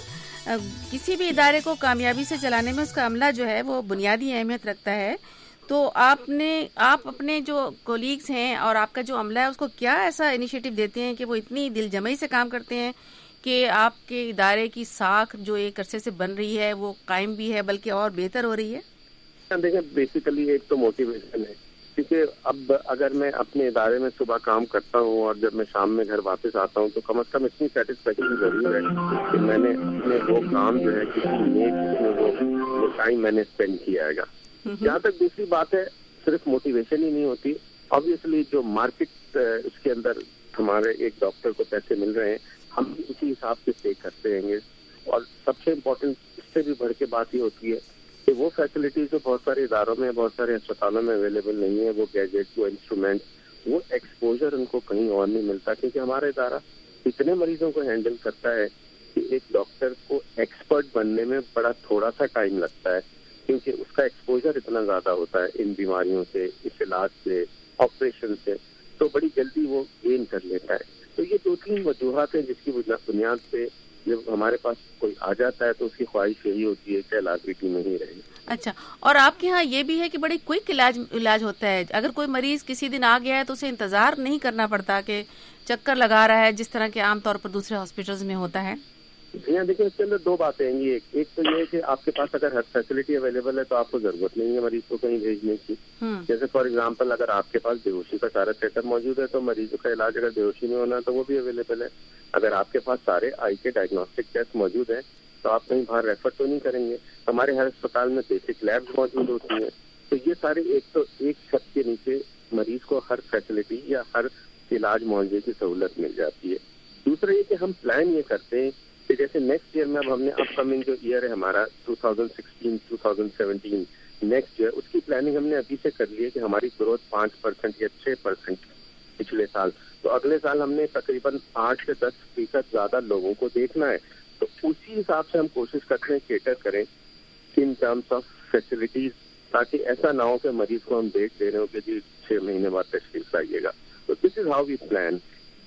S2: किसी भी इदारे को कामयाबी से चलाने में उसका अमला जो है वो बुनियादी अहमियत रखता है, तो आपने आप अपने जो कोलीग्स हैं और आपका जो अमला है उसको क्या ऐसा इनिशिएटिव देते हैं कि वो इतनी दिलजमई से काम करते हैं कि आपके इदारे की साख जो एक अरसे से बन रही है वो कायम भी है बल्कि और बेहतर हो रही है?
S11: देखिए, बेसिकली एक तो मोटिवेशन है, क्योंकि अब अगर मैं अपने इदारे में सुबह काम करता हूँ और जब मैं शाम में घर वापस आता हूँ तो कम से कम इतनी सेटिस्फेक्शन जरूर है कि मैंने अपने वो काम जो है किसी नेक जिसमें वो, वो टाइम मैंने स्पेंड किया है। जहाँ तक दूसरी बात है, सिर्फ मोटिवेशन ही नहीं होती, ऑब्वियसली जो मार्केट उसके अंदर हमारे एक डॉक्टर को पैसे मिल रहे हैं हम उसी हिसाब से पे करते रहेंगे। और सबसे इम्पोर्टेंट इससे भी बढ़ के बात ये होती है कि वो फैसिलिटीज जो बहुत सारे इदारों में बहुत सारे अस्पतालों में अवेलेबल नहीं है, वो गैजेट, वो इंस्ट्रूमेंट, वो एक्सपोजर उनको कहीं और नहीं मिलता, क्योंकि हमारा इदारा इतने मरीजों को हैंडल करता है कि एक डॉक्टर को एक्सपर्ट बनने में बड़ा थोड़ा सा टाइम लगता है, क्योंकि उसका एक्सपोजर इतना ज्यादा होता है इन बीमारियों से, इस इलाज से, ऑपरेशन से, तो बड़ी जल्दी वो गेन कर लेता है। तो ये दो तीन वजूहत हैं जिसकी बुनियाद पे जब हमारे पास कोई आ जाता है तो उसकी ख्वाहिश यही होती है कि इलाज में ही रहे।
S2: अच्छा, और आपके यहाँ ये भी है कि बड़ी क्विक इलाज इलाज होता है, अगर कोई मरीज किसी दिन आ गया है तो उसे इंतजार नहीं करना पड़ता कि चक्कर लगा रहा है जिस तरह के आमतौर पर दूसरे हॉस्पिटल्स में होता है।
S11: यहाँ देखिए, इसके अंदर दो बातें हैं। एक एक तो ये है कि आपके पास अगर हर फैसिलिटी अवेलेबल है तो आपको जरूरत नहीं है मरीज को कहीं भेजने की। जैसे फॉर एग्जांपल, अगर आपके पास बेहोशी का सारा सेटअप मौजूद है तो मरीजों का इलाज अगर बेहोशी में होना है तो वो भी अवेलेबल है। अगर आपके पास सारे आई के डायग्नोस्टिक टेस्ट मौजूद है तो आप कहीं बाहर रेफर तो नहीं करेंगे। हमारे हर अस्पताल में बेसिक लैब्स मौजूद होती हैं। तो ये सारे एक तो एक छत के नीचे मरीज को हर फैसिलिटी या हर इलाज मुआवजे की सहूलत मिल जाती है। दूसरा ये कि हम प्लान ये करते हैं कि जैसे नेक्स्ट ईयर में अब हमने अपकमिंग जो ईयर है हमारा दो हज़ार सोलह दो हज़ार सत्रह नेक्स्ट ईयर, उसकी प्लानिंग हमने अभी से कर ली है कि हमारी ग्रोथ पाँच परसेंट या छह परसेंट पिछले साल, तो अगले साल हमने तकरीबन आठ से दस फीसद ज्यादा लोगों को देखना है। तो उसी हिसाब से हम कोशिश करते हैं केटर करें इन टर्म्स ऑफ फैसिलिटीज, ताकि ऐसा ना हो कि मरीज को हम देख दे रहे हो कि जी छह महीने बाद तशरीफ लाइएगा। तो this is how we plan.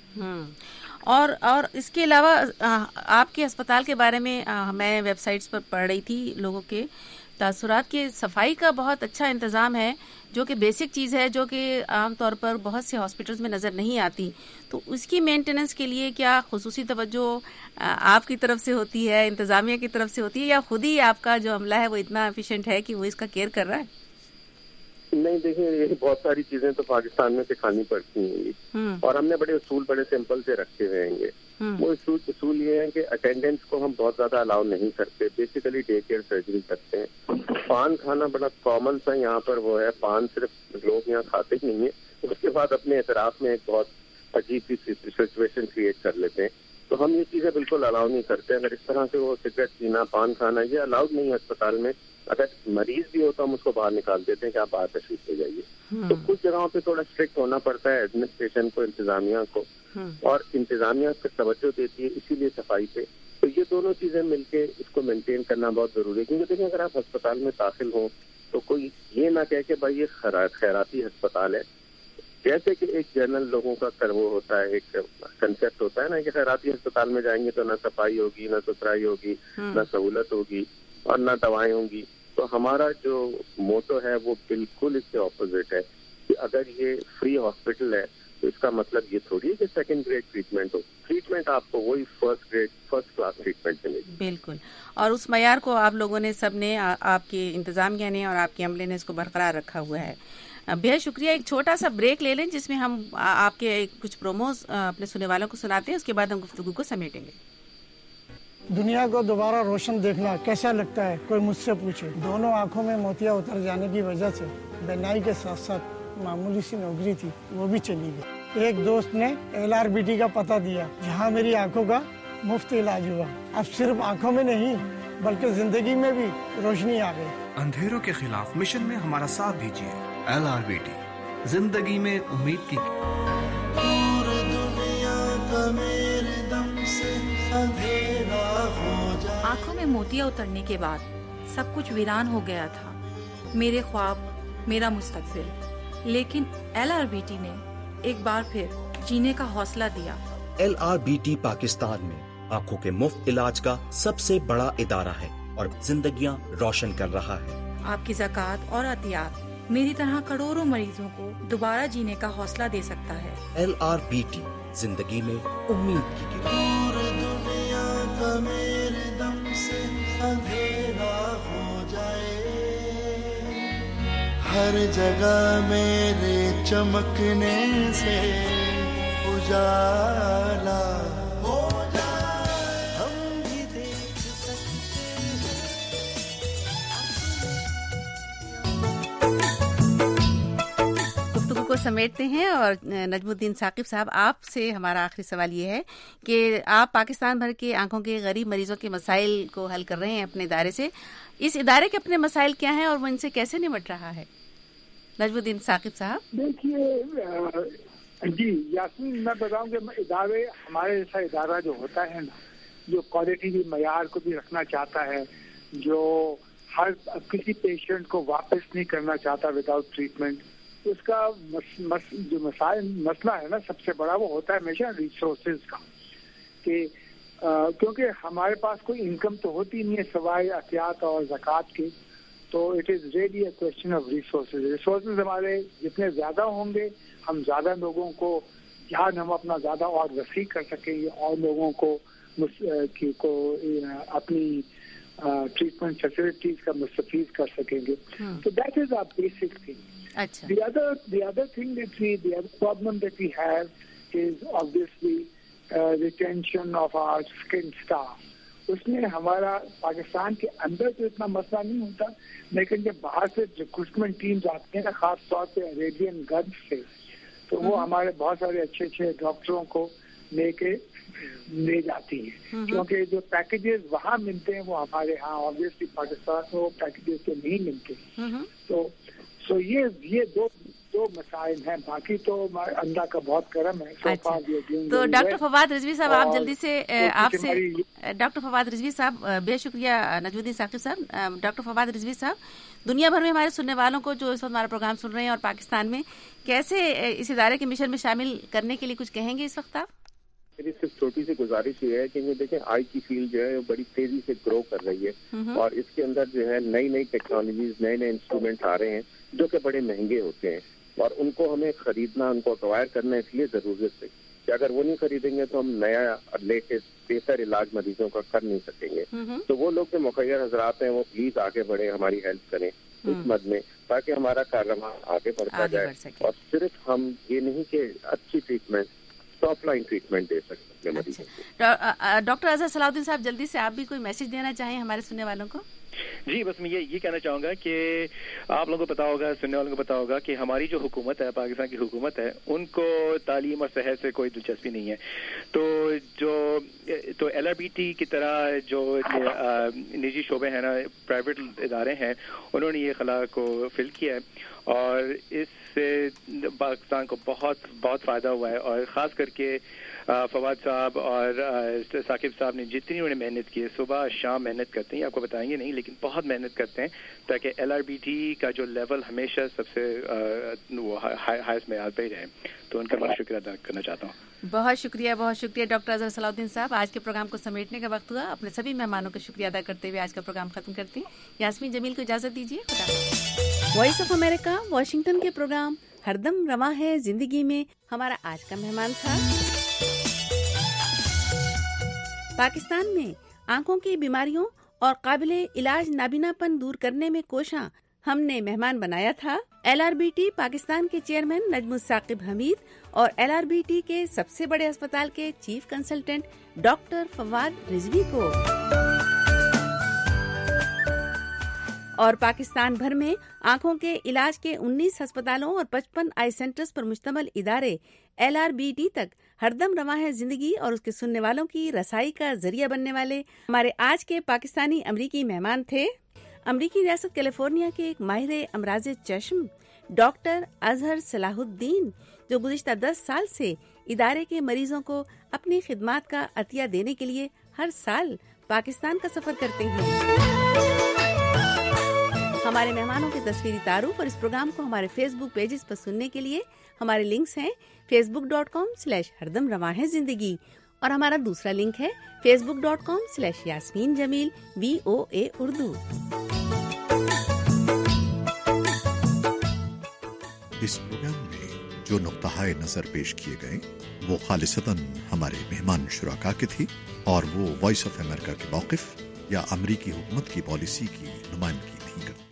S2: और और इसके अलावा आपके अस्पताल के बारे में आ, मैं वेबसाइट्स पर पढ़ रही थी लोगों के तासुरात की सफाई का बहुत अच्छा इंतज़ाम है, जो कि बेसिक चीज़ है, जो कि आमतौर पर बहुत से हॉस्पिटल्स में नज़र नहीं आती। तो उसकी मेंटेनेंस के लिए क्या खुसूसी तवज्जो आपकी तरफ से होती है, इंतज़ामिया की तरफ से होती है, या खुद ही आपका जो अमला है वो इतना एफिशिएंट है कि वो इसका केयर कर रहा है?
S11: नहीं, देखिए, ये बहुत सारी चीजें तो पाकिस्तान में सिखानी पड़ती हैं और हमने बड़े उसूल बड़े सिंपल से रखे हुए हैं। वो उसूल उसूल ये है कि अटेंडेंस को हम बहुत ज्यादा अलाउ नहीं करते, बेसिकली डे केयर सर्जरी करते हैं। पान खाना बड़ा कॉमन सा यहाँ पर वो है, पान सिर्फ लोग यहाँ खाते ही नहीं है, उसके बाद अपने एतराफ में एक बहुत अजीब सी सिचुएशन क्रिएट कर लेते हैं। तो हम ये चीजें बिल्कुल अलाउ नहीं करते। अगर इस तरह से वो सिगरेट पीना, पान खाना, ये अलाउड नहीं है अस्पताल में। अगर मरीज भी हो तो हम उसको बाहर निकाल देते हैं कि आप बाहर तशरीफ ले जाइए। तो कुछ जगहों पे थोड़ा स्ट्रिक्ट होना पड़ता है एडमिनिस्ट्रेशन को, इंतजामिया को, और इंतजामिया पे तवज्जो देती है इसीलिए सफाई पे। तो ये दोनों चीजें मिलके इसको मेंटेन करना बहुत जरूरी है, क्योंकि देखिए अगर आप अस्पताल में दाखिल हो तो कोई ये ना कहे कि भाई ये खैराती अस्पताल है। जैसे कि एक जनरल लोगों का कर वो होता है, एक कंसेप्ट होता है ना कि खैराती अस्पताल में जाएंगे तो ना सफाई होगी, ना सुथराई होगी, ना सहूलत होगी और ना दवाएं होंगी। तो हमारा जो मोटो है वो बिल्कुल इसके ऑपोजिट है कि अगर ये फ्री हॉस्पिटल है तो इसका मतलब ये थोड़ी है कि सेकंड ग्रेड ट्रीटमेंट हो। ट्रीटमेंट आपको वही first grade first class treatment मिलेगी।
S2: बिल्कुल, और उस मयार को आप लोगों ने, सब ने, आपके इंतजामिया ने और आपके अमले ने इसको बरकरार रखा हुआ है। बेहद शुक्रिया. एक छोटा सा ब्रेक ले लें जिसमें हम आपके कुछ प्रोमोज अपने सुनने वालों को सुनाते हैं, उसके बाद हम गुफ्तगू को समेटेंगे.
S17: दुनिया को दोबारा रोशन देखना कैसा लगता है, कोई मुझसे पूछे. दोनों आंखों में मोतिया उतर जाने की वजह से बेनाई के साथ साथ मामूली सी नौकरी थी वो भी चली गई. एक दोस्त ने एल आर बी टी का पता दिया जहाँ मेरी आंखों का मुफ्त इलाज हुआ. अब सिर्फ आंखों में नहीं बल्कि जिंदगी में भी रोशनी आ गई.
S18: अंधेरों के खिलाफ मिशन में हमारा साथ दीजिए. एल आर बी टी, जिंदगी में उम्मीद की.
S8: दूर दुनिया का मेरे दम से अंधेरा हो जाए.
S6: आंखों में मोतिया उतरने के बाद सब कुछ वीरान हो गया था. मेरे ख्वाब, मेरा मुस्तकबिल. लेकिन एल आर बी टी ने एक बार फिर जीने का हौसला दिया.
S7: L R B T Pakistan में आंखों के मुफ्त इलाज का सबसे बड़ा इदारा है और जिंदगियां रोशन कर रहा है.
S6: आपकी ज़कात और अतियात मेरी तरह करोड़ों मरीजों को दोबारा जीने का हौसला दे सकता है.
S7: एल आर बी टी, जिंदगी में उम्मीद की किरण.
S8: दूर दुनिया का मेरे दम से अंधेरा हो जाए. हर जगह मेरे चमकने से उजाला हो जाए. हम भी देख सकते
S2: गुफ्तगू को समेटते हैं. और नजमुद्दीन साकिब साहब, आपसे हमारा आखिरी सवाल ये है कि आप पाकिस्तान भर के आंखों के गरीब मरीजों के मसाइल को हल कर रहे हैं अपने इदारे से. इस इदारे के अपने मसाइल क्या हैं और वो इनसे कैसे निपट रहा है? नजमुद्दीन साकिब साहब.
S10: देखिए जी यास्मीन, मैं बताऊं कि इदारे, हमारे जैसा इदारा जो होता है ना, जो क्वालिटी की मयार को भी रखना चाहता है, जो हर किसी पेशेंट को वापस नहीं करना चाहता विदाउट ट्रीटमेंट, उसका मस, मस, जो मसाइल मसला है ना सबसे बड़ा, वो होता है हमेशा रिसोर्सेज का. कि आ, क्योंकि हमारे पास कोई इनकम तो होती नहीं है सिवाय अतियात और ज़कात के. तो it is really a question of resources. Resources हमारे जितने ज़्यादा होंगे, हम ज़्यादा लोगों को ध्यान हम अपना ज़्यादा और वसी कर सकेंगे और लोगों को की को अपनी ट्रीटमेंट फैसिलिटीज का मुस्तफीद कर सकेंगे. तो that is our basic thing.
S2: अच्छा.
S10: The other the other thing that we the other problem that we have is obviously uh, retention of our skilled staff. उसमें हमारा पाकिस्तान के अंदर तो इतना मसला नहीं होता, लेकिन जब बाहर से रिक्रूटमेंट टीम्स आती हैं ना, खास तौर पे अरेबियन गल्फ से, तो वो हमारे बहुत सारे अच्छे अच्छे डॉक्टरों को लेके ले जाती है. क्योंकि जो पैकेजेस वहाँ मिलते हैं वो हमारे यहाँ ऑब्वियसली पाकिस्तान में वो पैकेजेस तो नहीं मिलते. तो सो ये ये दो दो मसाइल हैं. बाकी तो अल्लाह का बहुत करम है.
S2: अच्छा. तो डॉक्टर फवाद रिजवी साहब, आप जल्दी से आपसे डॉक्टर फवाद रिजवी साहब, बेहद शुक्रिया नजमुद्दीन साकिब साहब. डॉक्टर फवाद रिजवी साहब, दुनिया भर में हमारे सुनने वालों को जो इस वक्त हमारा प्रोग्राम सुन रहे हैं और पाकिस्तान में, कैसे इस इदारे के मिशन में शामिल करने के लिए कुछ कहेंगे इस वक्त आप?
S11: मेरी सिर्फ छोटी सी गुजारिश ये है कि देखें, आई की फील्ड जो है बड़ी तेजी से ग्रो कर रही है और इसके अंदर जो है नई नई टेक्नोलॉजीज, नए नए इंस्ट्रूमेंट आ रहे हैं जो कि बड़े महंगे होते हैं और उनको हमें खरीदना, उनको अक्वायर करना इसलिए जरूरत है कि अगर वो नहीं खरीदेंगे तो हम नया लेटेस्ट बेहतर इलाज मरीजों का कर नहीं सकेंगे. तो वो लोग जो मुखैर हजरात हैं वो प्लीज आगे बढ़े, हमारी हेल्प करें इस मद में, ताकि हमारा कारनामा आगे बढ़ता
S2: आगे
S11: जाए
S2: बढ़
S11: और सिर्फ हम ये नहीं कि अच्छी ट्रीटमेंट, टॉप लाइन ट्रीटमेंट दे सकते हैं मरीजों को.
S2: डॉक्टर अजहर सलाउद्दीन साहब, जल्दी से आप भी कोई मैसेज देना चाहें हमारे सुनने वालों को?
S12: जी, बस मैं ये ये कहना चाहूँगा कि आप लोगों को पता होगा, सुनने वालों को पता होगा कि हमारी जो हुकूमत है, पाकिस्तान की हुकूमत है, उनको तालीम और सेहत से कोई दिलचस्पी नहीं है. तो जो तो एल आर बी टी की तरह जो निजी शोबे हैं ना, प्राइवेट इदारे हैं, उन्होंने ये खला को फिल किया है और इससे पाकिस्तान को बहुत बहुत फ़ायदा हुआ है. और ख़ास करके फवाद साहब और साकिब साहब ने जितनी उन्होंने मेहनत की है, सुबह शाम मेहनत करते हैं, आपको बताएंगे नहीं लेकिन बहुत मेहनत करते हैं ताकि एल आर बी टी का जो लेवल हमेशा सबसे वो हाईएस्ट में आता ही रहे. तो उनका बहुत शुक्रिया अदा करना चाहता हूँ.
S2: बहुत शुक्रिया, बहुत शुक्रिया डॉक्टर अजहर सलाउद्दीन साहब. आज के प्रोग्राम को समेटने का वक्त हुआ. अपने सभी मेहमानों का शुक्रिया अदा करते हुए आज का प्रोग्राम खत्म करते हैं. यास्मीन जमील को इजाजत दीजिए. वॉइस ऑफ अमेरिका वाशिंगटन के प्रोग्राम हरदम रवां है जिंदगी में हमारा आज का मेहमान था पाकिस्तान में आंखों की बीमारियों और काबिले इलाज नाबीनापन दूर करने में कोशां ہم نے مہمان بنایا تھا L R B T Pakistan کے چیئرمین نجم الثاقب حمید اور ایل آر بی ٹی کے سب سے بڑے اسپتال کے chief consultant doctor Fawad Rizvi کو۔ اور پاکستان بھر میں آنکھوں کے علاج کے انیس ہسپتالوں اور پچپن آئی سینٹرز پر مشتمل ادارے ایل آر بی ٹی تک ہر دم رواں ہے زندگی اور اس کے سننے والوں کی رسائی کا ذریعہ بننے والے ہمارے آج کے پاکستانی امریکی مہمان تھے امریکی ریاست کیلیفورنیا کے ایک ماہر امراض چشم ڈاکٹر اظہر صلاح الدین، جو گزشتہ دس سال سے ادارے کے مریضوں کو اپنی خدمات کا عطیہ دینے کے لیے ہر سال پاکستان کا سفر کرتے ہیں۔ ہمارے مہمانوں کے تصویری تعارف اور اس پروگرام کو ہمارے فیس بک پیجز پر سننے کے لیے ہمارے لنکس ہیں Facebook dot com slash ہردم رواں ہے زندگی اور ہمارا دوسرا لنک ہے Facebook dot com slash Yasmeen Jamil V O A Urdu.
S19: اس پروگرام میں جو نقطہ نظر پیش کیے گئے وہ خالصتاً ہمارے مہمان شرکا کے تھی اور وہ وائس آف امریکہ کے موقف یا امریکی حکومت کی پالیسی کی نمائندگی نہیں کرتے۔